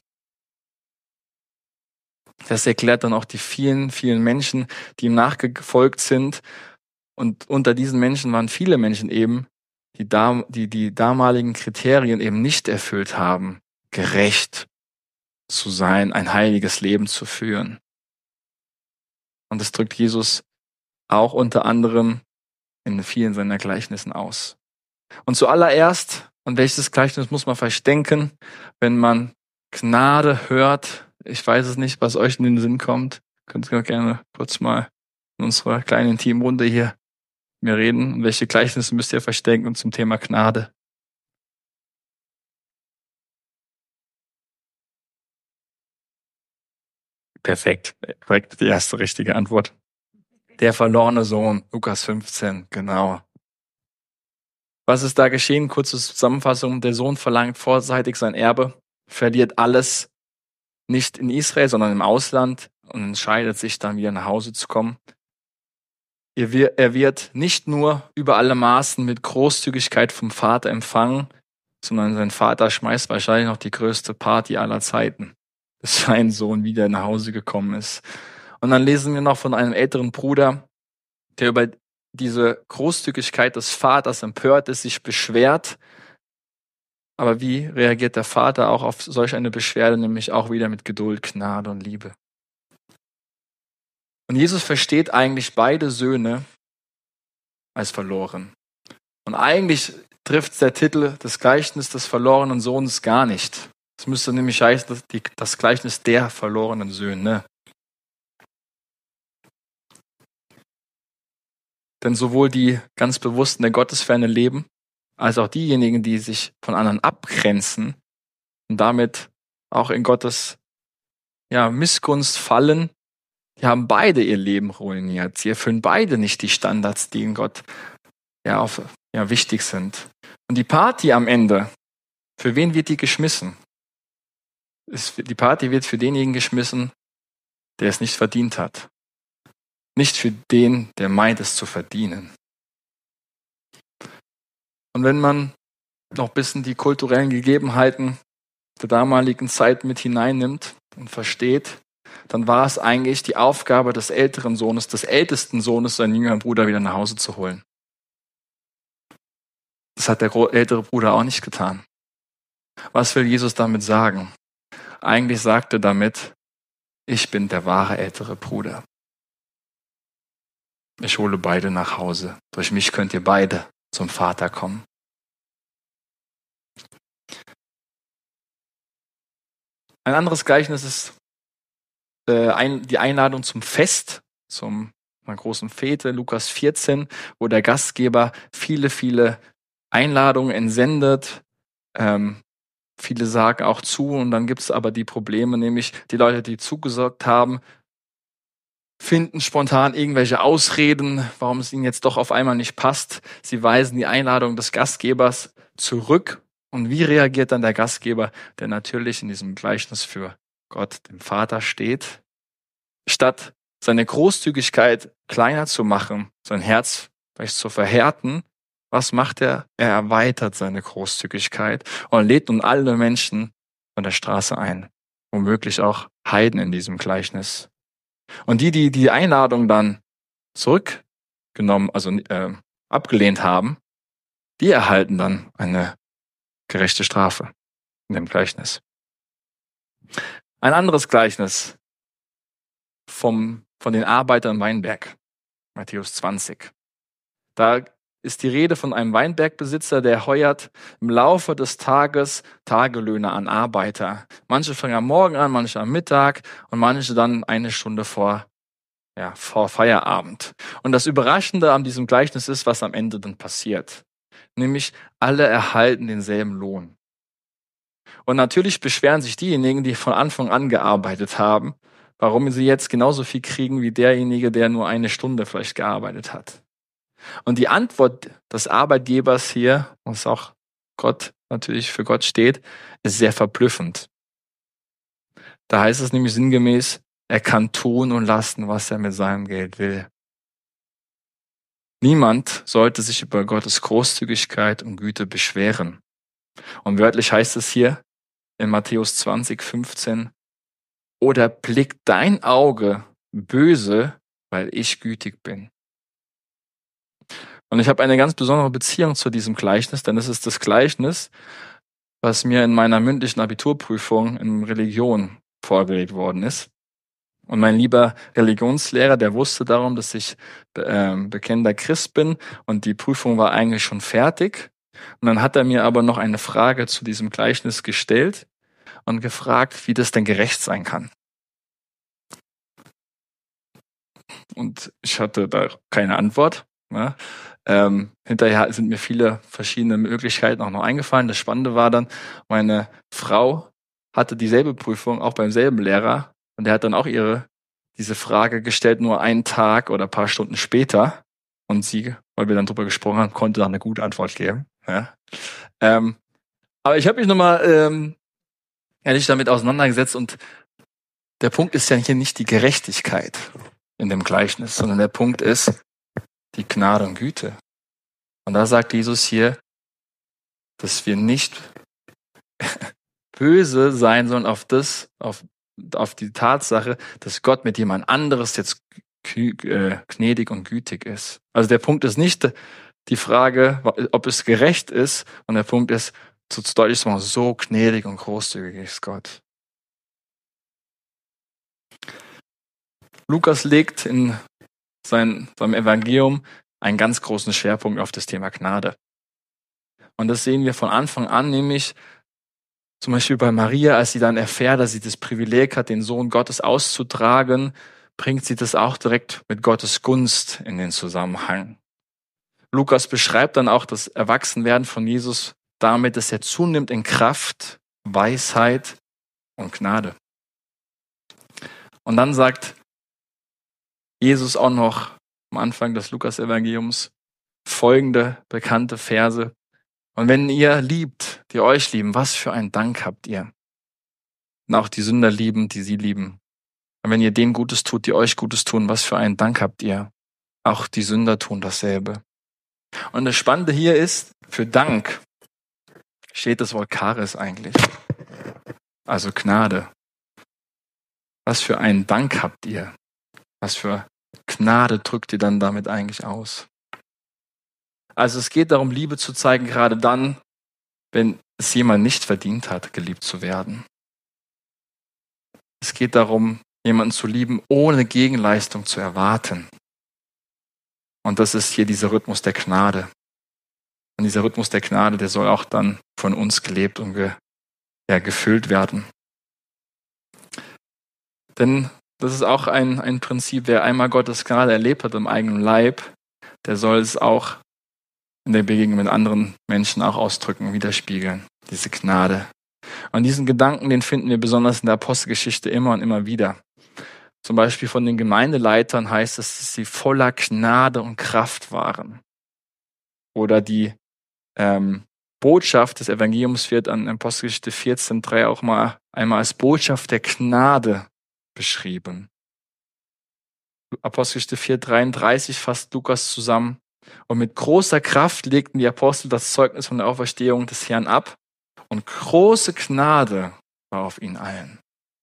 Das erklärt dann auch die vielen, vielen Menschen, die ihm nachgefolgt sind. Und unter diesen Menschen waren viele Menschen eben, die dam- die, die damaligen Kriterien eben nicht erfüllt haben, gerecht zu sein, ein heiliges Leben zu führen. Und das drückt Jesus auch unter anderem in vielen seiner Gleichnissen aus. Und zuallererst, und welches Gleichnis muss man vielleicht denken, wenn man Gnade hört? Ich weiß es nicht, was euch in den Sinn kommt. Könnt ihr gerne kurz mal in unserer kleinen Teamrunde hier mit mir reden. Und welche Gleichnisse müsst ihr verstecken zum Thema Gnade? Perfekt. Korrekt, die erste richtige Antwort. Der verlorene Sohn, Lukas fünfzehn, genau. Was ist da geschehen? Kurze Zusammenfassung. Der Sohn verlangt vorzeitig sein Erbe, verliert alles, nicht in Israel, sondern im Ausland und entscheidet sich dann wieder nach Hause zu kommen. Er wird nicht nur über alle Maßen mit Großzügigkeit vom Vater empfangen, sondern sein Vater schmeißt wahrscheinlich noch die größte Party aller Zeiten, bis sein Sohn wieder nach Hause gekommen ist. Und dann lesen wir noch von einem älteren Bruder, der über diese Großzügigkeit des Vaters empört ist, sich beschwert. Aber wie reagiert der Vater auch auf solch eine Beschwerde? Nämlich auch wieder mit Geduld, Gnade und Liebe. Und Jesus versteht eigentlich beide Söhne als verloren. Und eigentlich trifft der Titel des Gleichnisses des verlorenen Sohnes gar nicht. Es müsste nämlich heißen, dass die, das Gleichnis der verlorenen Söhne. Denn sowohl die ganz bewusst in der Gottesferne leben, als auch diejenigen, die sich von anderen abgrenzen und damit auch in Gottes ja, Missgunst fallen, die haben beide ihr Leben ruiniert. Sie erfüllen beide nicht die Standards, die in Gott ja, auf, ja, wichtig sind. Und die Party am Ende, für wen wird die geschmissen? Es, die Party wird für denjenigen geschmissen, der es nicht verdient hat. Nicht für den, der meint, es zu verdienen. Und wenn man noch ein bisschen die kulturellen Gegebenheiten der damaligen Zeit mit hineinnimmt und versteht, dann war es eigentlich die Aufgabe des älteren Sohnes, des ältesten Sohnes, seinen jüngeren Bruder wieder nach Hause zu holen. Das hat der ältere Bruder auch nicht getan. Was will Jesus damit sagen? Eigentlich sagt er damit, ich bin der wahre ältere Bruder. Ich hole beide nach Hause. Durch mich könnt ihr beide zum Vater kommen. Ein anderes Gleichnis ist äh, ein, die Einladung zum Fest, zum einer großen Fete, Lukas vierzehn, wo der Gastgeber viele, viele Einladungen entsendet. Ähm, viele sagen auch zu und dann gibt es aber die Probleme, nämlich die Leute, die zugesagt haben, finden spontan irgendwelche Ausreden, warum es ihnen jetzt doch auf einmal nicht passt. Sie weisen die Einladung des Gastgebers zurück. Und wie reagiert dann der Gastgeber, der natürlich in diesem Gleichnis für Gott, dem Vater, steht? Statt seine Großzügigkeit kleiner zu machen, sein Herz vielleicht zu verhärten, was macht er? Er erweitert seine Großzügigkeit und lädt nun alle Menschen von der Straße ein. Womöglich auch Heiden in diesem Gleichnis. Und die, die die Einladung dann zurückgenommen, also äh, abgelehnt haben, die erhalten dann eine gerechte Strafe in dem Gleichnis. Ein anderes Gleichnis vom, von den Arbeitern im Weinberg, Matthäus zwanzig. Da ist die Rede von einem Weinbergbesitzer, der heuert im Laufe des Tages Tagelöhner an Arbeiter. Manche fangen am Morgen an, manche am Mittag und manche dann eine Stunde vor, ja, vor Feierabend. Und das Überraschende an diesem Gleichnis ist, was am Ende dann passiert. Nämlich alle erhalten denselben Lohn. Und natürlich beschweren sich diejenigen, die von Anfang an gearbeitet haben, warum sie jetzt genauso viel kriegen wie derjenige, der nur eine Stunde vielleicht gearbeitet hat. Und die Antwort des Arbeitgebers hier, was auch Gott natürlich für Gott steht, ist sehr verblüffend. Da heißt es nämlich sinngemäß, er kann tun und lassen, was er mit seinem Geld will. Niemand sollte sich über Gottes Großzügigkeit und Güte beschweren. Und wörtlich heißt es hier in Matthäus zwanzig, fünfzehn, oder blickt dein Auge böse, weil ich gütig bin. Und ich habe eine ganz besondere Beziehung zu diesem Gleichnis, denn es ist das Gleichnis, was mir in meiner mündlichen Abiturprüfung in Religion vorgelegt worden ist. Und mein lieber Religionslehrer, der wusste darum, dass ich äh, bekennender Christ bin und die Prüfung war eigentlich schon fertig. Und dann hat er mir aber noch eine Frage zu diesem Gleichnis gestellt und gefragt, wie das denn gerecht sein kann. Und ich hatte da keine Antwort. Ne? Ähm, hinterher sind mir viele verschiedene Möglichkeiten auch noch eingefallen. Das Spannende war dann, meine Frau hatte dieselbe Prüfung, auch beim selben Lehrer. Und der hat dann auch ihre diese Frage gestellt, nur einen Tag oder ein paar Stunden später. Und sie, weil wir dann drüber gesprochen haben, konnte dann eine gute Antwort geben. Ja. Ähm, aber ich habe mich nochmal ähm, ehrlich damit auseinandergesetzt und der Punkt ist ja hier nicht die Gerechtigkeit in dem Gleichnis, sondern der Punkt ist die Gnade und Güte. Und da sagt Jesus hier, dass wir nicht böse sein sollen auf das, auf, auf die Tatsache, dass Gott mit jemand anderes jetzt gnädig und gütig ist. Also der Punkt ist nicht die Frage, ob es gerecht ist, und der Punkt ist, zu deutlich zu machen, so gnädig und großzügig ist Gott. Lukas legt in sein, seinem Evangelium einen ganz großen Schwerpunkt auf das Thema Gnade. Und das sehen wir von Anfang an, nämlich zum Beispiel bei Maria, als sie dann erfährt, dass sie das Privileg hat, den Sohn Gottes auszutragen, bringt sie das auch direkt mit Gottes Gunst in den Zusammenhang. Lukas beschreibt dann auch das Erwachsenwerden von Jesus damit, dass er zunimmt in Kraft, Weisheit und Gnade. Und dann sagt Jesus auch noch am Anfang des Lukas-Evangeliums folgende bekannte Verse. Und wenn ihr liebt, die euch lieben, was für einen Dank habt ihr? Und auch die Sünder lieben, die sie lieben. Und wenn ihr denen Gutes tut, die euch Gutes tun, was für einen Dank habt ihr? Auch die Sünder tun dasselbe. Und das Spannende hier ist, für Dank steht das Wort Charis eigentlich. Also Gnade. Was für einen Dank habt ihr? Was für Gnade drückt ihr dann damit eigentlich aus? Also es geht darum, Liebe zu zeigen, gerade dann, wenn es jemand nicht verdient hat, geliebt zu werden. Es geht darum, jemanden zu lieben, ohne Gegenleistung zu erwarten. Und das ist hier dieser Rhythmus der Gnade. Und dieser Rhythmus der Gnade, der soll auch dann von uns gelebt und ge, ja, gefüllt werden. Denn das ist auch ein, ein Prinzip, wer einmal Gottes Gnade erlebt hat im eigenen Leib, der soll es auch in der Begegnung mit anderen Menschen auch ausdrücken, widerspiegeln, diese Gnade. Und diesen Gedanken, den finden wir besonders in der Apostelgeschichte immer und immer wieder. Zum Beispiel von den Gemeindeleitern heißt es, dass sie voller Gnade und Kraft waren. Oder die ähm, Botschaft des Evangeliums wird an Apostelgeschichte vierzehn drei auch mal einmal als Botschaft der Gnade beschrieben. Apostelgeschichte vier dreiunddreißig fasst Lukas zusammen. Und mit großer Kraft legten die Apostel das Zeugnis von der Auferstehung des Herrn ab. Und große Gnade war auf ihnen allen.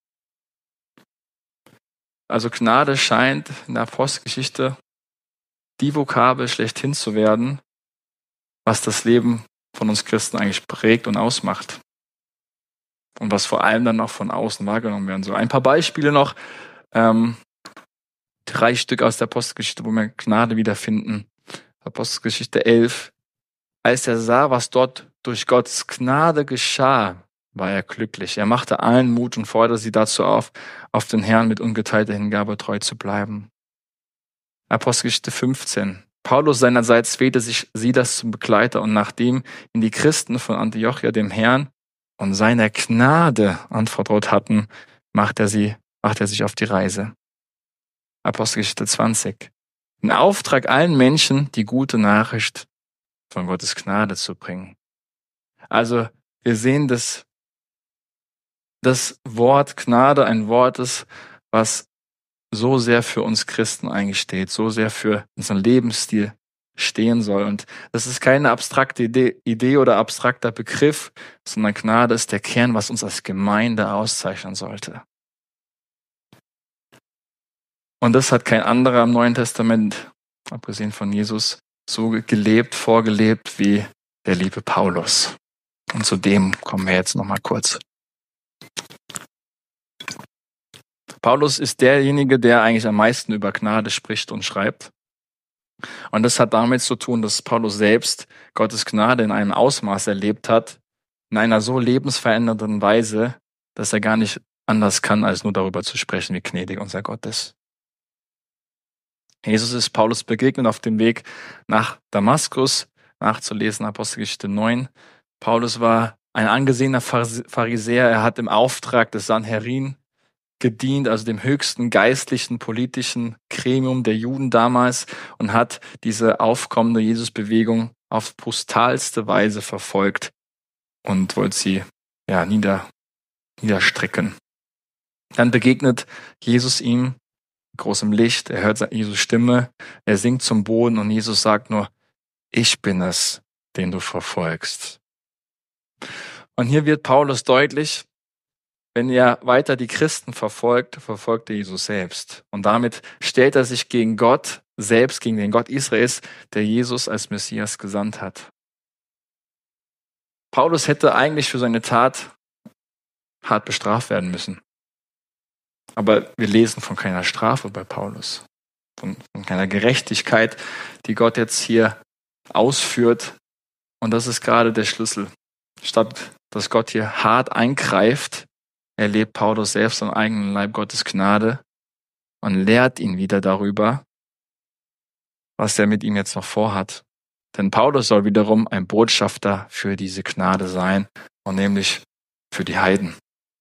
Also Gnade scheint in der Apostelgeschichte die Vokabel schlechthin zu werden, was das Leben von uns Christen eigentlich prägt und ausmacht. Und was vor allem dann auch von außen wahrgenommen werden soll. Ein paar Beispiele noch. Ähm, drei Stück aus der Apostelgeschichte, wo wir Gnade wiederfinden. Apostelgeschichte elf. Als er sah, was dort durch Gottes Gnade geschah, war er glücklich. Er machte allen Mut und forderte sie dazu auf, auf den Herrn mit ungeteilter Hingabe treu zu bleiben. Apostelgeschichte fünfzehn. Paulus seinerseits wählte sich Silas zum Begleiter und nachdem ihn die Christen von Antiochia dem Herrn und seiner Gnade anvertraut hatten, macht er, sie, macht er sich auf die Reise. Apostelgeschichte zwanzig. In Auftrag allen Menschen die gute Nachricht von Gottes Gnade zu bringen. Also wir sehen, dass das Wort Gnade ein Wort ist, was so sehr für uns Christen eigentlich steht, so sehr für unseren Lebensstil stehen soll. Und das ist keine abstrakte Idee, Idee oder abstrakter Begriff, sondern Gnade ist der Kern, was uns als Gemeinde auszeichnen sollte. Und das hat kein anderer im Neuen Testament, abgesehen von Jesus, so gelebt, vorgelebt wie der liebe Paulus. Und zu dem kommen wir jetzt nochmal kurz. Paulus ist derjenige, der eigentlich am meisten über Gnade spricht und schreibt. Und das hat damit zu tun, dass Paulus selbst Gottes Gnade in einem Ausmaß erlebt hat, in einer so lebensverändernden Weise, dass er gar nicht anders kann, als nur darüber zu sprechen, wie gnädig unser Gott ist. Jesus ist Paulus begegnet auf dem Weg nach Damaskus, nachzulesen, Apostelgeschichte neun. Paulus war ein angesehener Pharisäer, er hat im Auftrag des Sanherin gedient, also dem höchsten geistlichen, politischen Gremium der Juden damals und hat diese aufkommende Jesusbewegung auf brutalste Weise verfolgt und wollte sie ja nieder, niederstrecken. Dann begegnet Jesus ihm in großem Licht, er hört Jesus Stimme, er sinkt zum Boden und Jesus sagt nur, ich bin es, den du verfolgst. Und hier wird Paulus deutlich, wenn er weiter die Christen verfolgt, verfolgt er Jesus selbst. Und damit stellt er sich gegen Gott selbst, gegen den Gott Israels, der Jesus als Messias gesandt hat. Paulus hätte eigentlich für seine Tat hart bestraft werden müssen. Aber wir lesen von keiner Strafe bei Paulus, von, von keiner Gerechtigkeit, die Gott jetzt hier ausführt, Und das ist gerade der Schlüssel. Statt dass Gott hier hart eingreift, erlebt Paulus selbst am eigenen Leib Gottes Gnade und lehrt ihn wieder darüber, was er mit ihm jetzt noch vorhat. Denn Paulus soll wiederum ein Botschafter für diese Gnade sein, und nämlich für die Heiden.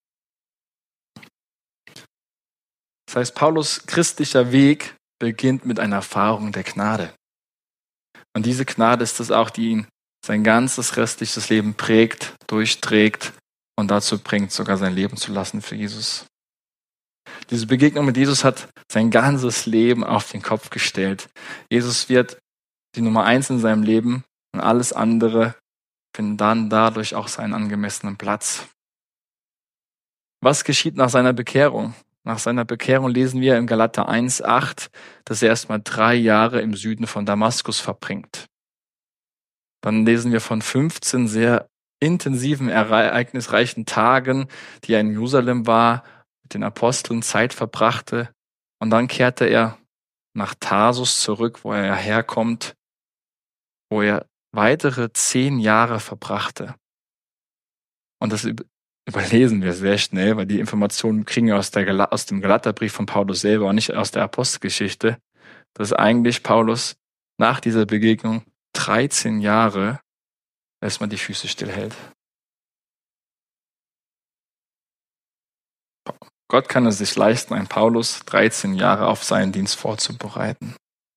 Das heißt, Paulus' christlicher Weg beginnt mit einer Erfahrung der Gnade. Und diese Gnade ist es auch, die ihn sein ganzes restliches Leben prägt, durchträgt und dazu bringt, sogar sein Leben zu lassen für Jesus. Diese Begegnung mit Jesus hat sein ganzes Leben auf den Kopf gestellt. Jesus wird die Nummer eins in seinem Leben und alles andere findet dann dadurch auch seinen angemessenen Platz. Was geschieht nach seiner Bekehrung? Nach seiner Bekehrung lesen wir in Galater eins acht, dass er erstmal drei Jahre im Süden von Damaskus verbringt. Dann lesen wir von fünfzehn sehr intensiven, ereignisreichen Tagen, die er in Jerusalem war, mit den Aposteln Zeit verbrachte. Und dann kehrte er nach Tarsus zurück, wo er herkommt, wo er weitere zehn Jahre verbrachte. Und das überlesen wir sehr schnell, weil die Informationen kriegen wir aus, der Gal- aus dem Galaterbrief von Paulus selber und nicht aus der Apostelgeschichte, dass eigentlich Paulus nach dieser Begegnung dreizehn Jahre erstmal die Füße stillhält. Gott kann es sich leisten, einen Paulus dreizehn Jahre auf seinen Dienst vorzubereiten.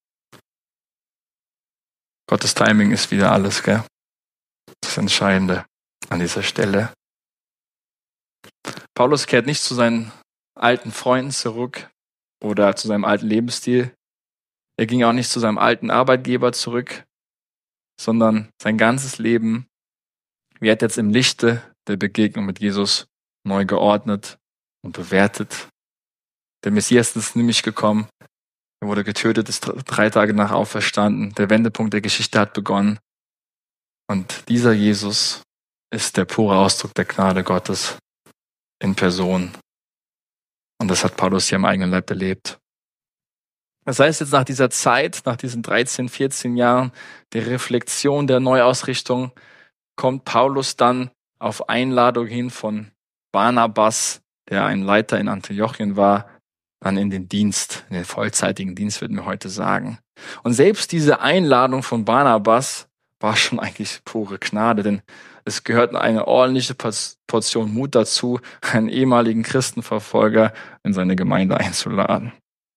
Gottes Timing ist wieder alles, gell? Das Entscheidende an dieser Stelle. Paulus kehrt nicht zu seinen alten Freunden zurück oder zu seinem alten Lebensstil. Er ging auch nicht zu seinem alten Arbeitgeber zurück, sondern sein ganzes Leben wird jetzt im Lichte der Begegnung mit Jesus neu geordnet und bewertet. Der Messias ist nämlich gekommen, er wurde getötet, ist drei Tage nach auferstanden, der Wendepunkt der Geschichte hat begonnen. Und dieser Jesus ist der pure Ausdruck der Gnade Gottes in Person. Und das hat Paulus hier im eigenen Leib erlebt. Das heißt jetzt nach dieser Zeit, nach diesen dreizehn, vierzehn Jahren der Reflexion, der Neuausrichtung, kommt Paulus dann auf Einladung hin von Barnabas, der ein Leiter in Antiochien war, dann in den Dienst, in den vollzeitigen Dienst, würden wir heute sagen. Und selbst diese Einladung von Barnabas war schon eigentlich pure Gnade, denn es gehört eine ordentliche Portion Mut dazu, einen ehemaligen Christenverfolger in seine Gemeinde einzuladen.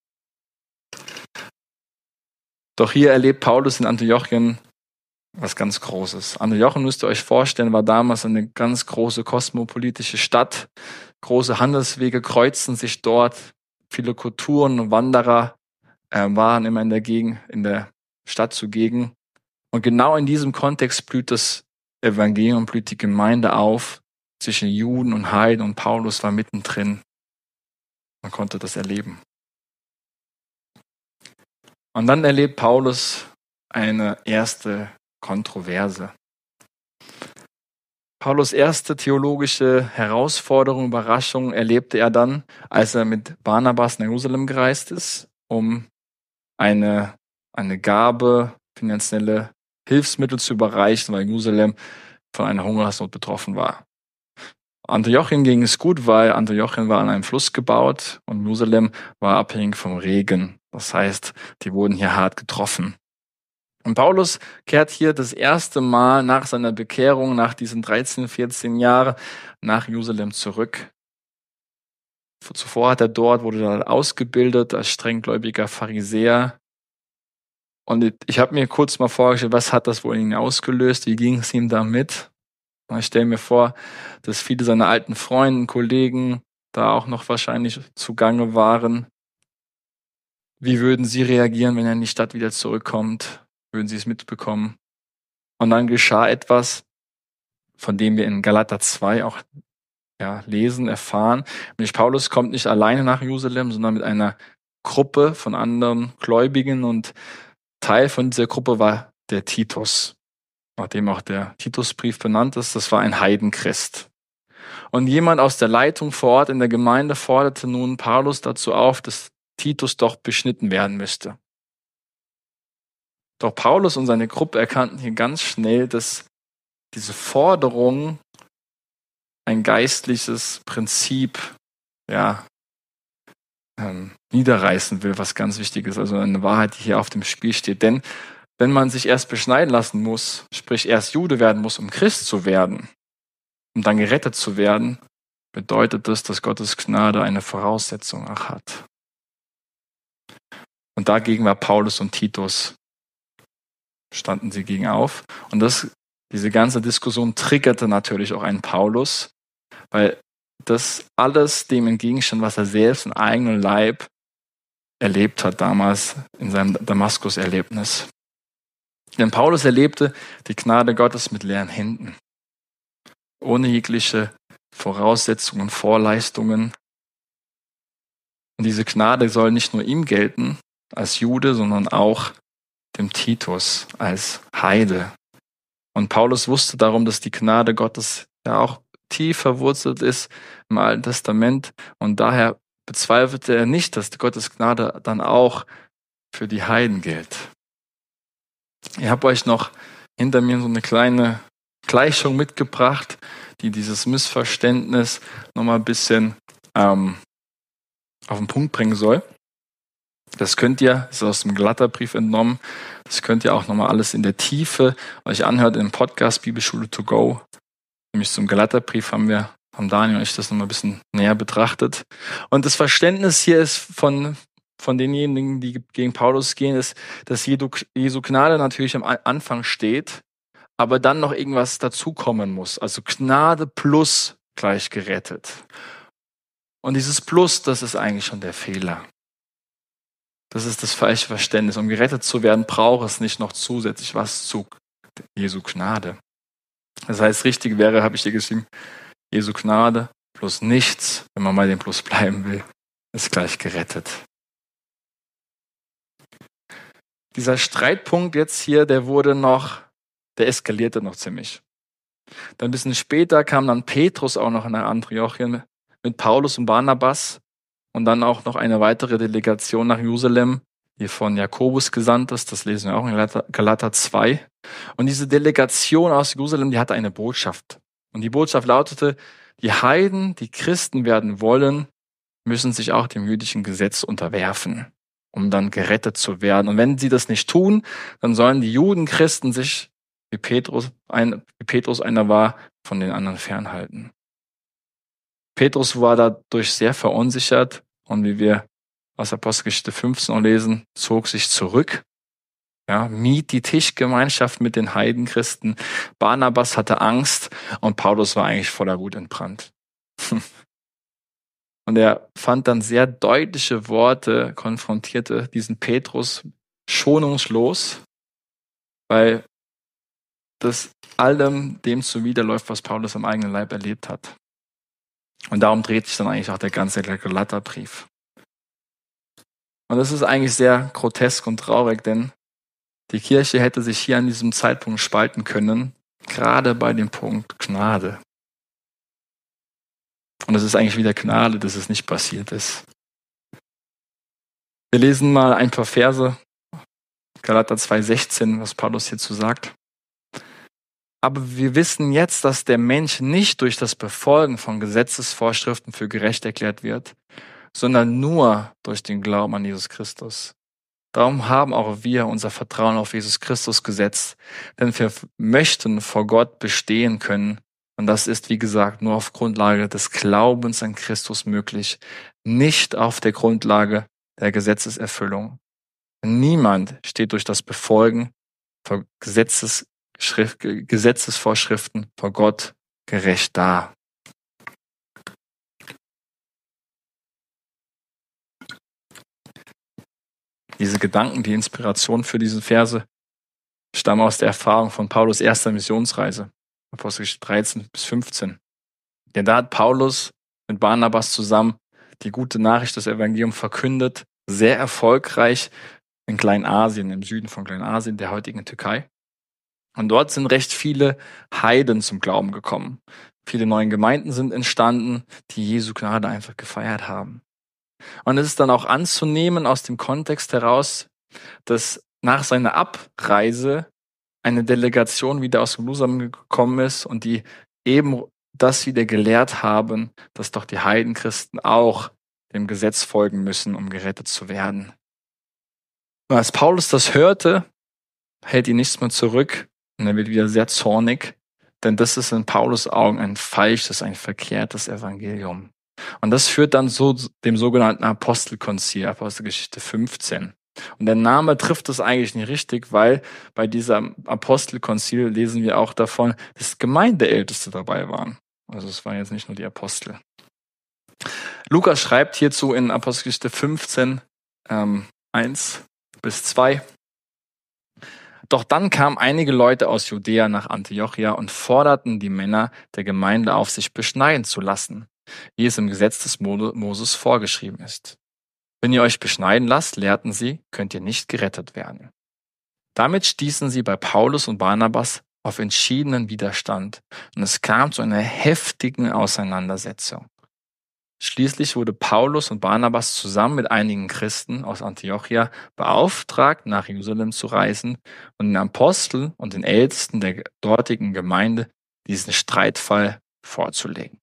Doch hier erlebt Paulus in Antiochien was ganz Großes. Antiochien, müsst ihr euch vorstellen, war damals eine ganz große kosmopolitische Stadt. Große Handelswege kreuzten sich dort. Viele Kulturen und Wanderer äh, waren immer in der Gegend, in der Stadt zugegen. Und genau in diesem Kontext blüht das Evangelium, blüht die Gemeinde auf zwischen Juden und Heiden, und Paulus war mittendrin. Man konnte das erleben. Und dann erlebt Paulus eine erste Kontroverse. Paulus' erste theologische Herausforderung, Überraschung erlebte er dann, als er mit Barnabas nach Jerusalem gereist ist, um eine, eine Gabe, finanzielle Hilfsmittel zu überreichen, weil Jerusalem von einer Hungersnot betroffen war. Antiochien ging es gut, weil Antiochien war an einem Fluss gebaut und Jerusalem war abhängig vom Regen. Das heißt, die wurden hier hart getroffen. Und Paulus kehrt hier das erste Mal nach seiner Bekehrung, nach diesen dreizehn, vierzehn Jahren, nach Jerusalem zurück. Zuvor hat er dort, wurde er ausgebildet als strenggläubiger Pharisäer. Und ich habe mir kurz mal vorgestellt, was hat das wohl in ihm ausgelöst? Wie ging es ihm damit? Und ich stelle mir vor, dass viele seiner alten Freunde, Kollegen da auch noch wahrscheinlich zugange waren. Wie würden sie reagieren, wenn er in die Stadt wieder zurückkommt? Würden sie es mitbekommen? Und dann geschah etwas, von dem wir in Galater zwei auch ja, lesen, erfahren. Nämlich Paulus kommt nicht alleine nach Jerusalem, sondern mit einer Gruppe von anderen Gläubigen, und Teil von dieser Gruppe war der Titus, nachdem auch der Titusbrief benannt ist. Das war ein Heidenchrist. Und jemand aus der Leitung vor Ort in der Gemeinde forderte nun Paulus dazu auf, dass Titus doch beschnitten werden müsste. Doch Paulus und seine Gruppe erkannten hier ganz schnell, dass diese Forderung ein geistliches Prinzip ja, ähm, niederreißen will, was ganz wichtig ist. Also eine Wahrheit, die hier auf dem Spiel steht. Denn wenn man sich erst beschneiden lassen muss, sprich erst Jude werden muss, um Christ zu werden, um dann gerettet zu werden, bedeutet das, dass Gottes Gnade eine Voraussetzung auch hat. Und dagegen war Paulus und Titus, standen sie gegen auf. Und das, diese ganze Diskussion triggerte natürlich auch einen Paulus, weil das alles dem entgegenstand, was er selbst im eigenen Leib erlebt hat damals in seinem Damaskus-Erlebnis. Denn Paulus erlebte die Gnade Gottes mit leeren Händen, ohne jegliche Voraussetzungen, Vorleistungen. Und diese Gnade soll nicht nur ihm gelten als Jude, sondern auch dem Titus als Heide. Und Paulus wusste darum, dass die Gnade Gottes ja auch tief verwurzelt ist im Alten Testament. Und daher bezweifelte er nicht, dass Gottes Gnade dann auch für die Heiden gilt. Ich habe euch noch hinter mir so eine kleine Gleichung mitgebracht, die dieses Missverständnis nochmal ein bisschen ähm, auf den Punkt bringen soll. Das könnt ihr, das ist aus dem Galaterbrief entnommen, das könnt ihr auch nochmal alles in der Tiefe euch anhört im Podcast Bibelschule to go. Nämlich zum Galaterbrief haben wir, haben Daniel und ich das nochmal ein bisschen näher betrachtet. Und das Verständnis hier ist von, von denjenigen, die gegen Paulus gehen, ist, dass Jesu Gnade natürlich am Anfang steht, aber dann noch irgendwas dazukommen muss. Also Gnade plus gleich gerettet. Und dieses Plus, das ist eigentlich schon der Fehler. Das ist das falsche Verständnis. Um gerettet zu werden, braucht es nicht noch zusätzlich was zu Jesu Gnade. Das heißt, richtig wäre, habe ich hier geschrieben, Jesu Gnade plus nichts, wenn man mal den Plus bleiben will, ist gleich gerettet. Dieser Streitpunkt jetzt hier, der wurde noch, der eskalierte noch ziemlich. Dann ein bisschen später kam dann Petrus auch noch nach Antiochien mit Paulus und Barnabas und dann auch noch eine weitere Delegation nach Jerusalem, die von Jakobus gesandt ist. Das lesen wir auch in Galater zwei. Und diese Delegation aus Jerusalem, die hatte eine Botschaft. Und die Botschaft lautete, die Heiden, die Christen werden wollen, müssen sich auch dem jüdischen Gesetz unterwerfen, um dann gerettet zu werden. Und wenn sie das nicht tun, dann sollen die Judenchristen sich, wie Petrus, ein, wie Petrus einer war, von den anderen fernhalten. Petrus war dadurch sehr verunsichert und wie wir aus Apostelgeschichte fünfzehn lesen, zog sich zurück. Ja, mied die Tischgemeinschaft mit den Heidenchristen. Barnabas hatte Angst und Paulus war eigentlich voller Wut entbrannt. Und er fand dann sehr deutliche Worte, konfrontierte diesen Petrus schonungslos, weil das allem dem zuwiderläuft, was Paulus am eigenen Leib erlebt hat. Und darum dreht sich dann eigentlich auch der ganze Galaterbrief. Und das ist eigentlich sehr grotesk und traurig, denn die Kirche hätte sich hier an diesem Zeitpunkt spalten können, gerade bei dem Punkt Gnade. Und es ist eigentlich wieder Gnade, dass es nicht passiert ist. Wir lesen mal ein paar Verse, Galater zwei sechzehn, was Paulus hierzu sagt. Aber wir wissen jetzt, dass der Mensch nicht durch das Befolgen von Gesetzesvorschriften für gerecht erklärt wird, sondern nur durch den Glauben an Jesus Christus. Darum haben auch wir unser Vertrauen auf Jesus Christus gesetzt, denn wir möchten vor Gott bestehen können. Und das ist, wie gesagt, nur auf Grundlage des Glaubens an Christus möglich, nicht auf der Grundlage der Gesetzeserfüllung. Niemand steht durch das Befolgen von Gesetzes, Schrift, Gesetzesvorschriften vor Gott gerecht da. Diese Gedanken, die Inspiration für diese Verse, stammen aus der Erfahrung von Paulus' erster Missionsreise, Apostelgeschichte dreizehn bis fünfzehn. Denn da hat Paulus mit Barnabas zusammen die gute Nachricht des Evangeliums verkündet, sehr erfolgreich in Kleinasien, im Süden von Kleinasien, der heutigen Türkei. Und dort sind recht viele Heiden zum Glauben gekommen. Viele neue Gemeinden sind entstanden, die Jesu Gnade einfach gefeiert haben. Und es ist dann auch anzunehmen aus dem Kontext heraus, dass nach seiner Abreise eine Delegation wieder aus Jerusalem gekommen ist und die eben das wieder gelehrt haben, dass doch die Heidenchristen auch dem Gesetz folgen müssen, um gerettet zu werden. Und als Paulus das hörte, hält ihn nichts mehr zurück und er wird wieder sehr zornig, denn das ist in Paulus Augen ein falsches, ein verkehrtes Evangelium. Und das führt dann so dem sogenannten Apostelkonzil, Apostelgeschichte fünfzehn. Und der Name trifft es eigentlich nicht richtig, weil bei diesem Apostelkonzil lesen wir auch davon, dass Gemeindeälteste dabei waren. Also es waren jetzt nicht nur die Apostel. Lukas schreibt hierzu in Apostelgeschichte fünfzehn, ähm, eins bis zwei. Doch dann kamen einige Leute aus Judäa nach Antiochia und forderten die Männer der Gemeinde auf, sich beschneiden zu lassen, wie es im Gesetz des Moses vorgeschrieben ist. Wenn ihr euch beschneiden lasst, lehrten sie, könnt ihr nicht gerettet werden. Damit stießen sie bei Paulus und Barnabas auf entschiedenen Widerstand und es kam zu einer heftigen Auseinandersetzung. Schließlich wurde Paulus und Barnabas zusammen mit einigen Christen aus Antiochia beauftragt, nach Jerusalem zu reisen und den Aposteln und den Ältesten der dortigen Gemeinde diesen Streitfall vorzulegen.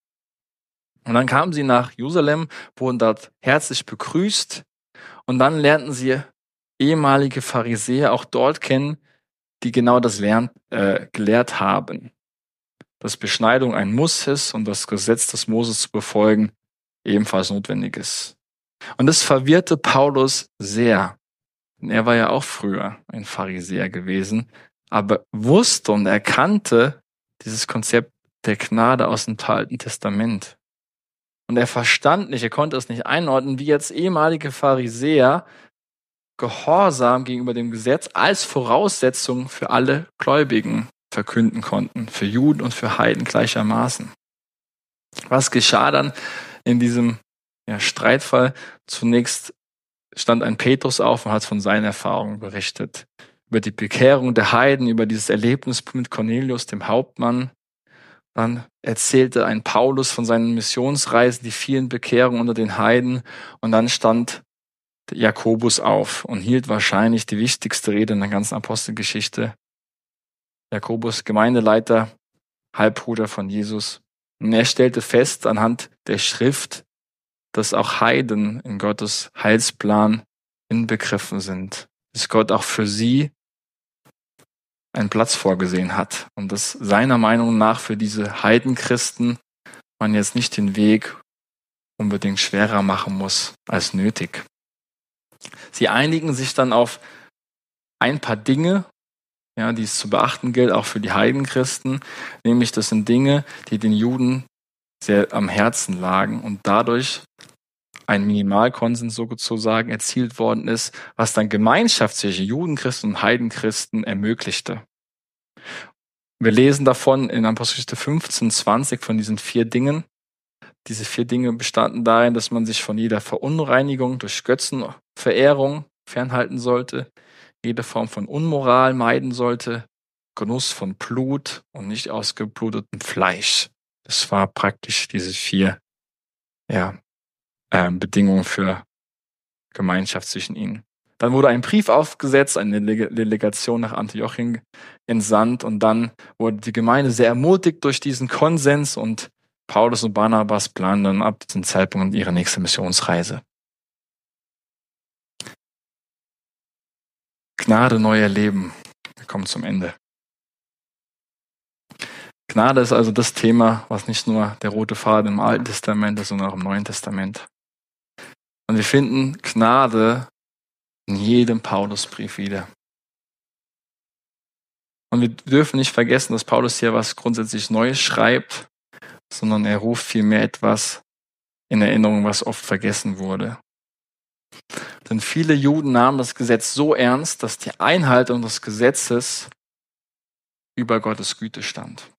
Und dann kamen sie nach Jerusalem, wurden dort herzlich begrüßt und dann lernten sie ehemalige Pharisäer auch dort kennen, die genau das lernt, äh, gelehrt haben, dass Beschneidung ein Muss ist und das Gesetz des Moses zu befolgen ebenfalls notwendig ist. Und das verwirrte Paulus sehr, denn er war ja auch früher ein Pharisäer gewesen, aber wusste und erkannte dieses Konzept der Gnade aus dem Alten Testament. Und er verstand nicht, er konnte es nicht einordnen, wie jetzt ehemalige Pharisäer Gehorsam gegenüber dem Gesetz als Voraussetzung für alle Gläubigen verkünden konnten, für Juden und für Heiden gleichermaßen. Was geschah dann in diesem ja, Streitfall? Zunächst stand ein Petrus auf und hat von seinen Erfahrungen berichtet. Über die Bekehrung der Heiden, über dieses Erlebnis mit Cornelius, dem Hauptmann. Dann erzählte ein Paulus von seinen Missionsreisen, die vielen Bekehrungen unter den Heiden. Und dann stand Jakobus auf und hielt wahrscheinlich die wichtigste Rede in der ganzen Apostelgeschichte. Jakobus, Gemeindeleiter, Halbbruder von Jesus. Und er stellte fest anhand der Schrift, dass auch Heiden in Gottes Heilsplan inbegriffen sind. Dass Gott auch für sie einen Platz vorgesehen hat. Und dass seiner Meinung nach für diese Heidenchristen man jetzt nicht den Weg unbedingt schwerer machen muss als nötig. Sie einigen sich dann auf ein paar Dinge, ja, die es zu beachten gilt, auch für die Heidenchristen. Nämlich, das sind Dinge, die den Juden sehr am Herzen lagen und dadurch ein Minimalkonsens sozusagen erzielt worden ist, was dann Gemeinschaft zwischen Judenchristen und Heidenchristen ermöglichte. Wir lesen davon in Apostelgeschichte fünfzehn, zwanzig von diesen vier Dingen. Diese vier Dinge bestanden darin, dass man sich von jeder Verunreinigung durch Götzenverehrung fernhalten sollte, jede Form von Unmoral meiden sollte, Genuss von Blut und nicht ausgeblutetem Fleisch. Das war praktisch diese vier ja, äh, Bedingungen für Gemeinschaft zwischen ihnen. Dann wurde ein Brief aufgesetzt, eine Delegation nach Antiochien entsandt und dann wurde die Gemeinde sehr ermutigt durch diesen Konsens und Paulus und Barnabas planen dann ab diesem Zeitpunkt ihre nächste Missionsreise. Gnade, neu erleben. Wir kommen zum Ende. Gnade ist also das Thema, was nicht nur der rote Faden im Alten Testament ist, sondern auch im Neuen Testament. Und wir finden Gnade in jedem Paulusbrief wieder. Und wir dürfen nicht vergessen, dass Paulus hier was grundsätzlich Neues schreibt, sondern er ruft vielmehr etwas in Erinnerung, was oft vergessen wurde. Denn viele Juden nahmen das Gesetz so ernst, dass die Einhaltung des Gesetzes über Gottes Güte stand.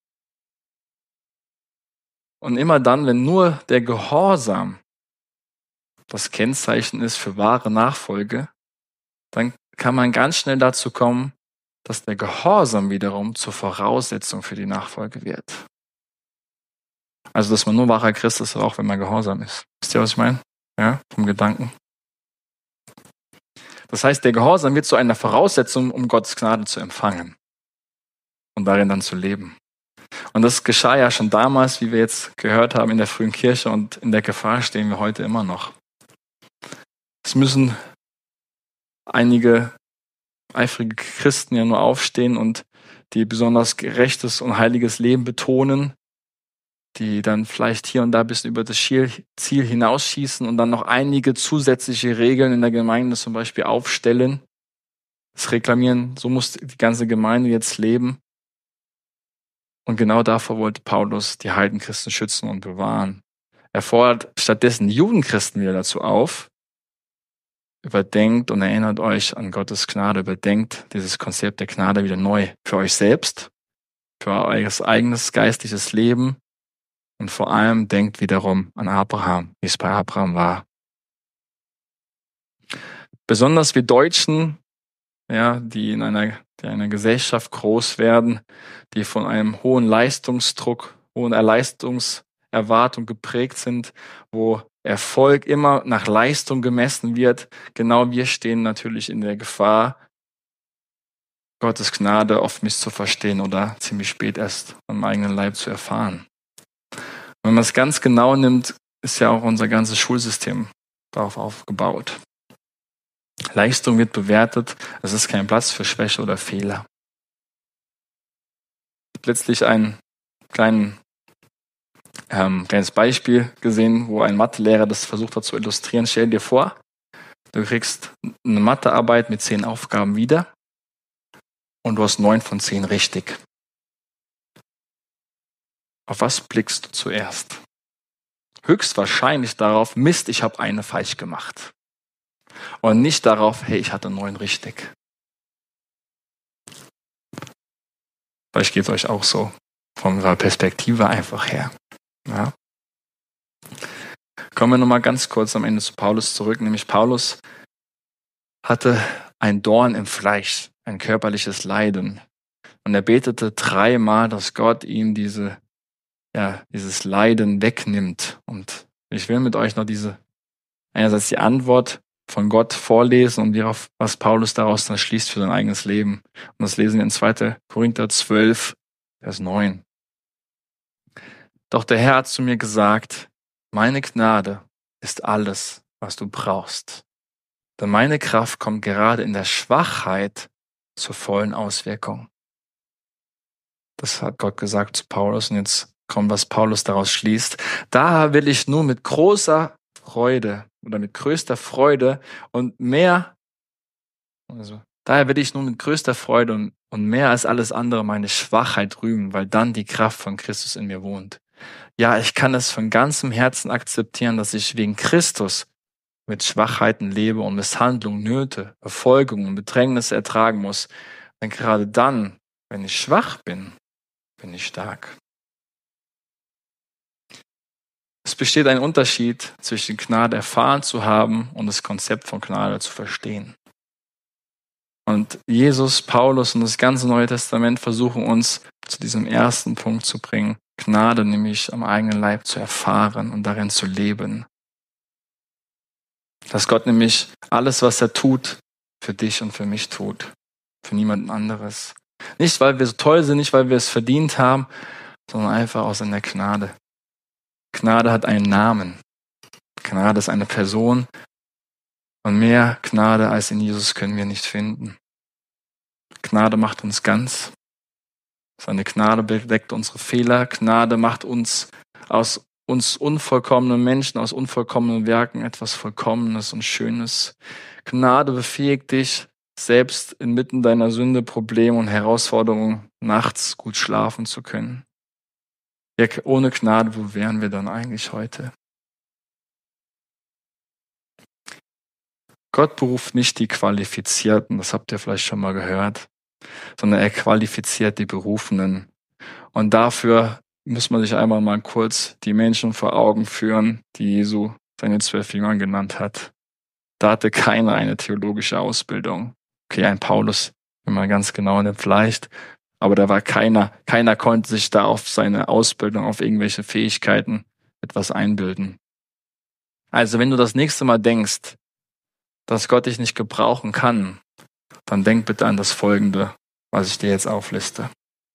Und immer dann, wenn nur der Gehorsam das Kennzeichen ist für wahre Nachfolge, dann kann man ganz schnell dazu kommen, dass der Gehorsam wiederum zur Voraussetzung für die Nachfolge wird. Also, dass man nur wahrer Christ ist, auch wenn man gehorsam ist. Wisst ihr, was ich meine? Ja, vom Gedanken. Das heißt, der Gehorsam wird zu einer Voraussetzung, um Gottes Gnade zu empfangen und darin dann zu leben. Und das geschah ja schon damals, wie wir jetzt gehört haben, in der frühen Kirche, und in der Gefahr stehen wir heute immer noch. Es müssen einige eifrige Christen ja nur aufstehen und die besonders gerechtes und heiliges Leben betonen, die dann vielleicht hier und da ein bisschen über das Ziel hinausschießen und dann noch einige zusätzliche Regeln in der Gemeinde zum Beispiel aufstellen, das reklamieren, so muss die ganze Gemeinde jetzt leben. Und genau davor wollte Paulus die Heidenchristen schützen und bewahren. Er fordert stattdessen die Judenchristen wieder dazu auf: Überdenkt und erinnert euch an Gottes Gnade, überdenkt dieses Konzept der Gnade wieder neu für euch selbst, für euer eigenes geistliches Leben, und vor allem denkt wiederum an Abraham, wie es bei Abraham war. Besonders wir Deutschen, ja, die in einer, die in einer Gesellschaft groß werden, die von einem hohen Leistungsdruck, hohen Leistungserwartung geprägt sind, wo Erfolg immer nach Leistung gemessen wird. Genau wir stehen natürlich in der Gefahr, Gottes Gnade oft misszuverstehen oder ziemlich spät erst am eigenen Leib zu erfahren. Wenn man es ganz genau nimmt, ist ja auch unser ganzes Schulsystem darauf aufgebaut. Leistung wird bewertet, es ist kein Platz für Schwäche oder Fehler. Letztlich ein kleinen Ähm, kleines Beispiel gesehen, wo ein Mathelehrer das versucht hat zu illustrieren. Stell dir vor, du kriegst eine Mathearbeit mit zehn Aufgaben wieder und du hast neun von zehn richtig. Auf was blickst du zuerst? Höchstwahrscheinlich darauf: Mist, ich habe eine falsch gemacht. Und nicht darauf: hey, ich hatte neun richtig. Vielleicht geht es euch auch so von unserer Perspektive einfach her. Ja. Kommen wir nochmal ganz kurz am Ende zu Paulus zurück. Nämlich Paulus hatte ein Dorn im Fleisch, ein körperliches Leiden. Und er betete dreimal, dass Gott ihm diese, ja, dieses Leiden wegnimmt. Und ich will mit euch noch diese, einerseits die Antwort von Gott vorlesen und darauf, was Paulus daraus dann schließt für sein eigenes Leben. Und das lesen wir in zweiter Korinther zwölf, Vers neun. Doch der Herr hat zu mir gesagt: Meine Gnade ist alles, was du brauchst. Denn meine Kraft kommt gerade in der Schwachheit zur vollen Auswirkung. Das hat Gott gesagt zu Paulus, und jetzt kommt, was Paulus daraus schließt. Daher will ich nun mit großer Freude oder mit größter Freude und mehr, also daher will ich nun mit größter Freude und, und mehr als alles andere meine Schwachheit rühmen, weil dann die Kraft von Christus in mir wohnt. Ja, ich kann es von ganzem Herzen akzeptieren, dass ich wegen Christus mit Schwachheiten lebe und Misshandlung, Nöte, Verfolgung und Bedrängnisse ertragen muss. Denn gerade dann, wenn ich schwach bin, bin ich stark. Es besteht ein Unterschied zwischen Gnade erfahren zu haben und das Konzept von Gnade zu verstehen. Und Jesus, Paulus und das ganze Neue Testament versuchen uns zu diesem ersten Punkt zu bringen: Gnade nämlich am eigenen Leib zu erfahren und darin zu leben. Dass Gott nämlich alles, was er tut, für dich und für mich tut. Für niemanden anderes. Nicht, weil wir so toll sind, nicht, weil wir es verdient haben, sondern einfach aus seiner Gnade. Gnade hat einen Namen. Gnade ist eine Person. Und mehr Gnade als in Jesus können wir nicht finden. Gnade macht uns ganz. Seine Gnade bedeckt unsere Fehler. Gnade macht uns aus uns unvollkommenen Menschen, aus unvollkommenen Werken etwas Vollkommenes und Schönes. Gnade befähigt dich, selbst inmitten deiner Sünde, Probleme und Herausforderungen nachts gut schlafen zu können. Ja, ohne Gnade, wo wären wir dann eigentlich heute? Gott beruft nicht die Qualifizierten, das habt ihr vielleicht schon mal gehört, sondern er qualifiziert die Berufenen. Und dafür muss man sich einmal mal kurz die Menschen vor Augen führen, die Jesu seine zwölf Jünger genannt hat. Da hatte keiner eine theologische Ausbildung. Okay, ein Paulus, wenn man ganz genau nimmt, vielleicht, aber da war keiner, keiner konnte sich da auf seine Ausbildung, auf irgendwelche Fähigkeiten etwas einbilden. Also wenn du das nächste Mal denkst, dass Gott dich nicht gebrauchen kann, dann denk bitte an das Folgende, was ich dir jetzt aufliste.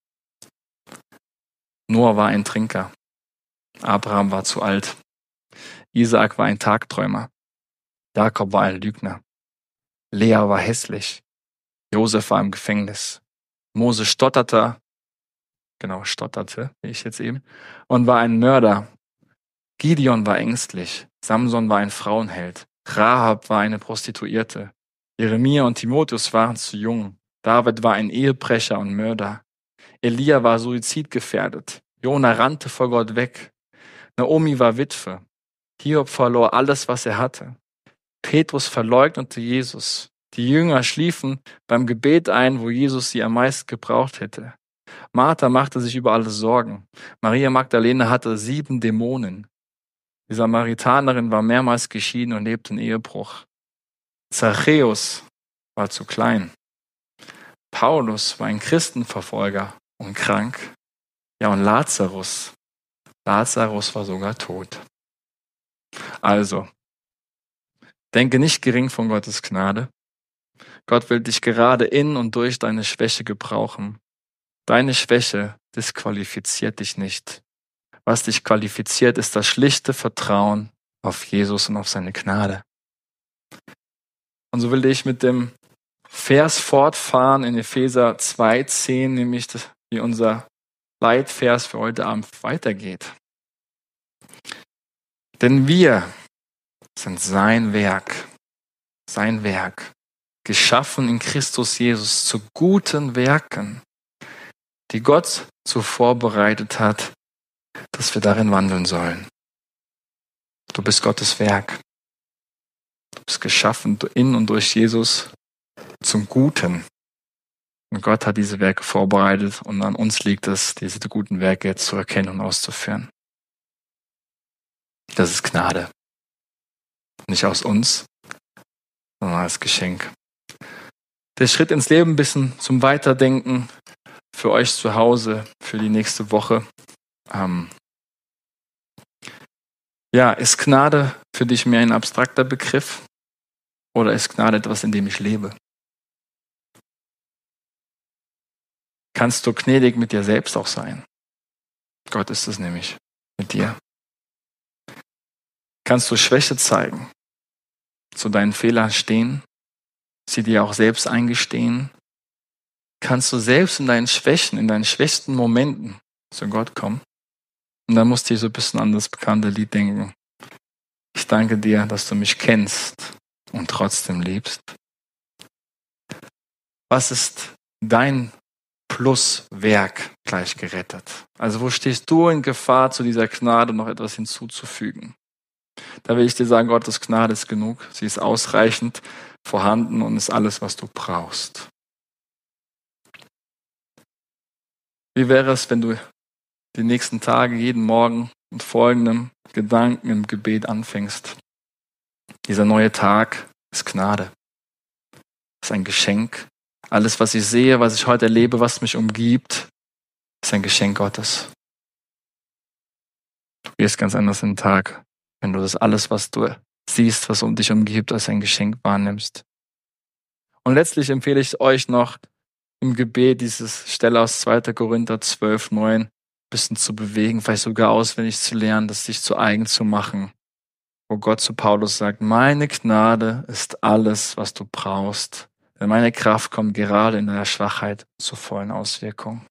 Noah war ein Trinker. Abraham war zu alt. Isaak war ein Tagträumer. Jakob war ein Lügner. Lea war hässlich. Josef war im Gefängnis. Mose stotterte, genau, stotterte, wie ich jetzt eben, und war ein Mörder. Gideon war ängstlich. Samson war ein Frauenheld. Rahab war eine Prostituierte. Jeremia und Timotheus waren zu jung. David war ein Ehebrecher und Mörder. Elia war suizidgefährdet. Jona rannte vor Gott weg. Naomi war Witwe. Hiob verlor alles, was er hatte. Petrus verleugnete Jesus. Die Jünger schliefen beim Gebet ein, wo Jesus sie am meisten gebraucht hätte. Martha machte sich über alles Sorgen. Maria Magdalene hatte sieben Dämonen. Die Samaritanerin war mehrmals geschieden und lebte in Ehebruch. Zachäus war zu klein. Paulus war ein Christenverfolger und krank. Ja, und Lazarus. Lazarus war sogar tot. Also, denke nicht gering von Gottes Gnade. Gott will dich gerade in und durch deine Schwäche gebrauchen. Deine Schwäche disqualifiziert dich nicht. Was dich qualifiziert, ist das schlichte Vertrauen auf Jesus und auf seine Gnade. Und so will ich mit dem Vers fortfahren in Epheser zwei zehn, nämlich wie unser Leitvers für heute Abend weitergeht. Denn wir sind sein Werk, sein Werk, geschaffen in Christus Jesus zu guten Werken, die Gott zuvor bereitet hat, dass wir darin wandeln sollen. Du bist Gottes Werk. Du bist geschaffen in und durch Jesus zum Guten. Und Gott hat diese Werke vorbereitet und an uns liegt es, diese guten Werke jetzt zu erkennen und auszuführen. Das ist Gnade. Nicht aus uns, sondern als Geschenk. Der Schritt ins Leben ein bisschen zum Weiterdenken für euch zu Hause, für die nächste Woche. Ähm ja, ist Gnade für dich mehr ein abstrakter Begriff oder ist Gnade etwas, in dem ich lebe? Kannst du gnädig mit dir selbst auch sein? Gott ist es nämlich mit dir. Kannst du Schwäche zeigen, zu deinen Fehlern stehen, sie dir auch selbst eingestehen? Kannst du selbst in deinen Schwächen, in deinen schwächsten Momenten zu Gott kommen? Und dann musst du dir so ein bisschen an das bekannte Lied denken. Ich danke dir, dass du mich kennst und trotzdem liebst. Was ist dein Pluswerk gleich gerettet? Also wo stehst du in Gefahr, zu dieser Gnade noch etwas hinzuzufügen? Da will ich dir sagen, Gottes Gnade ist genug. Sie ist ausreichend vorhanden und ist alles, was du brauchst. Wie wäre es, wenn du die nächsten Tage, jeden Morgen mit folgendem Gedanken im Gebet anfängst? Dieser neue Tag ist Gnade. Ist ein Geschenk. Alles, was ich sehe, was ich heute erlebe, was mich umgibt, ist ein Geschenk Gottes. Du gehst ganz anders in den Tag, wenn du das alles, was du siehst, was um dich umgibt, als ein Geschenk wahrnimmst. Und letztlich empfehle ich euch noch im Gebet dieses Stelle aus zweiter Korinther zwölf neun ein bisschen zu bewegen, vielleicht sogar auswendig zu lernen, das sich zu eigen zu machen, wo Gott zu Paulus sagt, meine Gnade ist alles, was du brauchst, denn meine Kraft kommt gerade in deiner Schwachheit zur vollen Auswirkung.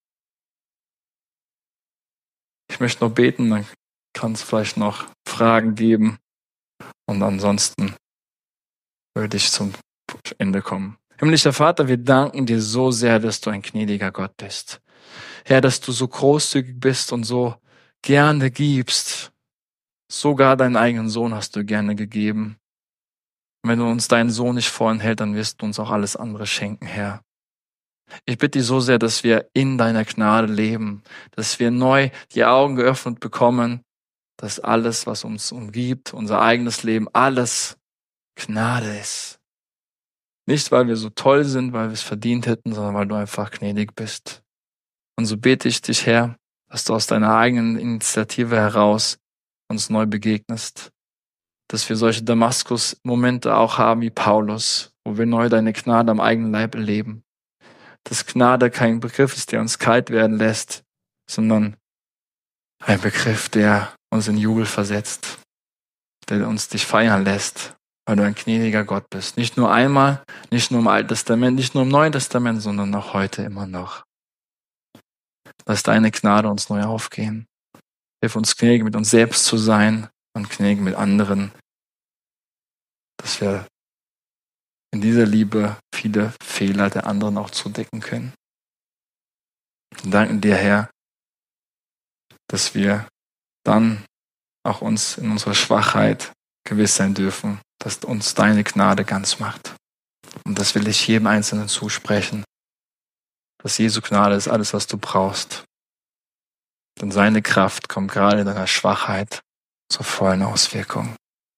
Ich möchte noch beten, dann kann es vielleicht noch Fragen geben und ansonsten würde ich zum Ende kommen. Himmlischer Vater, wir danken dir so sehr, dass du ein gnädiger Gott bist. Herr, dass du so großzügig bist und so gerne gibst. Sogar deinen eigenen Sohn hast du gerne gegeben. Und wenn du uns deinen Sohn nicht vorenthält, dann wirst du uns auch alles andere schenken, Herr. Ich bitte dich so sehr, dass wir in deiner Gnade leben, dass wir neu die Augen geöffnet bekommen, dass alles, was uns umgibt, unser eigenes Leben, alles Gnade ist. Nicht, weil wir so toll sind, weil wir es verdient hätten, sondern weil du einfach gnädig bist. Und so bete ich dich, Herr, dass du aus deiner eigenen Initiative heraus uns neu begegnest, dass wir solche Damaskus-Momente auch haben wie Paulus, wo wir neu deine Gnade am eigenen Leib erleben. Dass Gnade kein Begriff ist, der uns kalt werden lässt, sondern ein Begriff, der uns in Jubel versetzt, der uns dich feiern lässt, weil du ein gnädiger Gott bist. Nicht nur einmal, nicht nur im Alten Testament, nicht nur im Neuen Testament, sondern auch heute immer noch. Lass deine Gnade uns neu aufgehen. Hilf uns gnädig mit uns selbst zu sein und gnädig mit anderen, dass wir in dieser Liebe viele Fehler der anderen auch zudecken können. Wir danken dir, Herr, dass wir dann auch uns in unserer Schwachheit gewiss sein dürfen, dass uns deine Gnade ganz macht. Und das will ich jedem Einzelnen zusprechen, dass Jesu Gnade ist alles, was du brauchst. Denn seine Kraft kommt gerade in deiner Schwachheit zur vollen Auswirkung.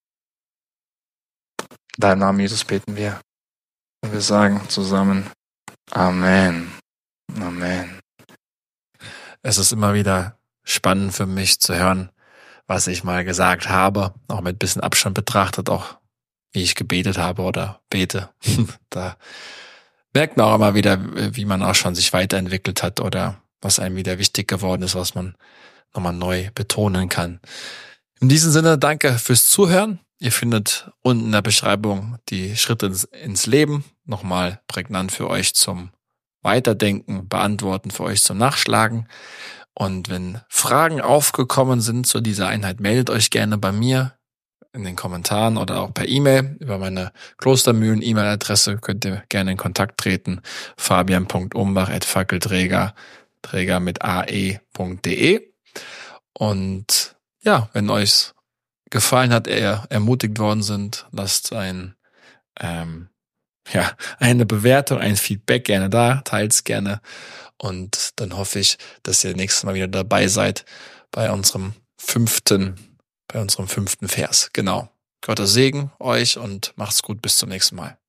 In deinem Namen, Jesus, beten wir. Und wir sagen zusammen Amen. Amen. Es ist immer wieder spannend für mich zu hören, was ich mal gesagt habe, auch mit ein bisschen Abstand betrachtet, auch wie ich gebetet habe oder bete. Da merkt man auch immer wieder, wie man auch schon sich weiterentwickelt hat oder was einem wieder wichtig geworden ist, was man nochmal neu betonen kann. In diesem Sinne, danke fürs Zuhören. Ihr findet unten in der Beschreibung die Schritte ins, ins Leben, nochmal prägnant für euch zum Weiterdenken, Beantworten, für euch zum Nachschlagen. Und wenn Fragen aufgekommen sind zu dieser Einheit, meldet euch gerne bei mir in den Kommentaren oder auch per E-Mail. Über meine Klostermühlen-E-Mail-Adresse könnt ihr gerne in Kontakt treten. fabian punkt umbach at fackelträger Träger mit ae.de. Und ja, wenn euch gefallen hat, ihr ermutigt worden sind, lasst ein, ähm, ja, eine Bewertung, ein Feedback gerne da, teilt's gerne. Und dann hoffe ich, dass ihr nächstes Mal wieder dabei seid bei unserem fünften, bei unserem fünften Vers. Genau. Gottes Segen euch und macht's gut, bis zum nächsten Mal.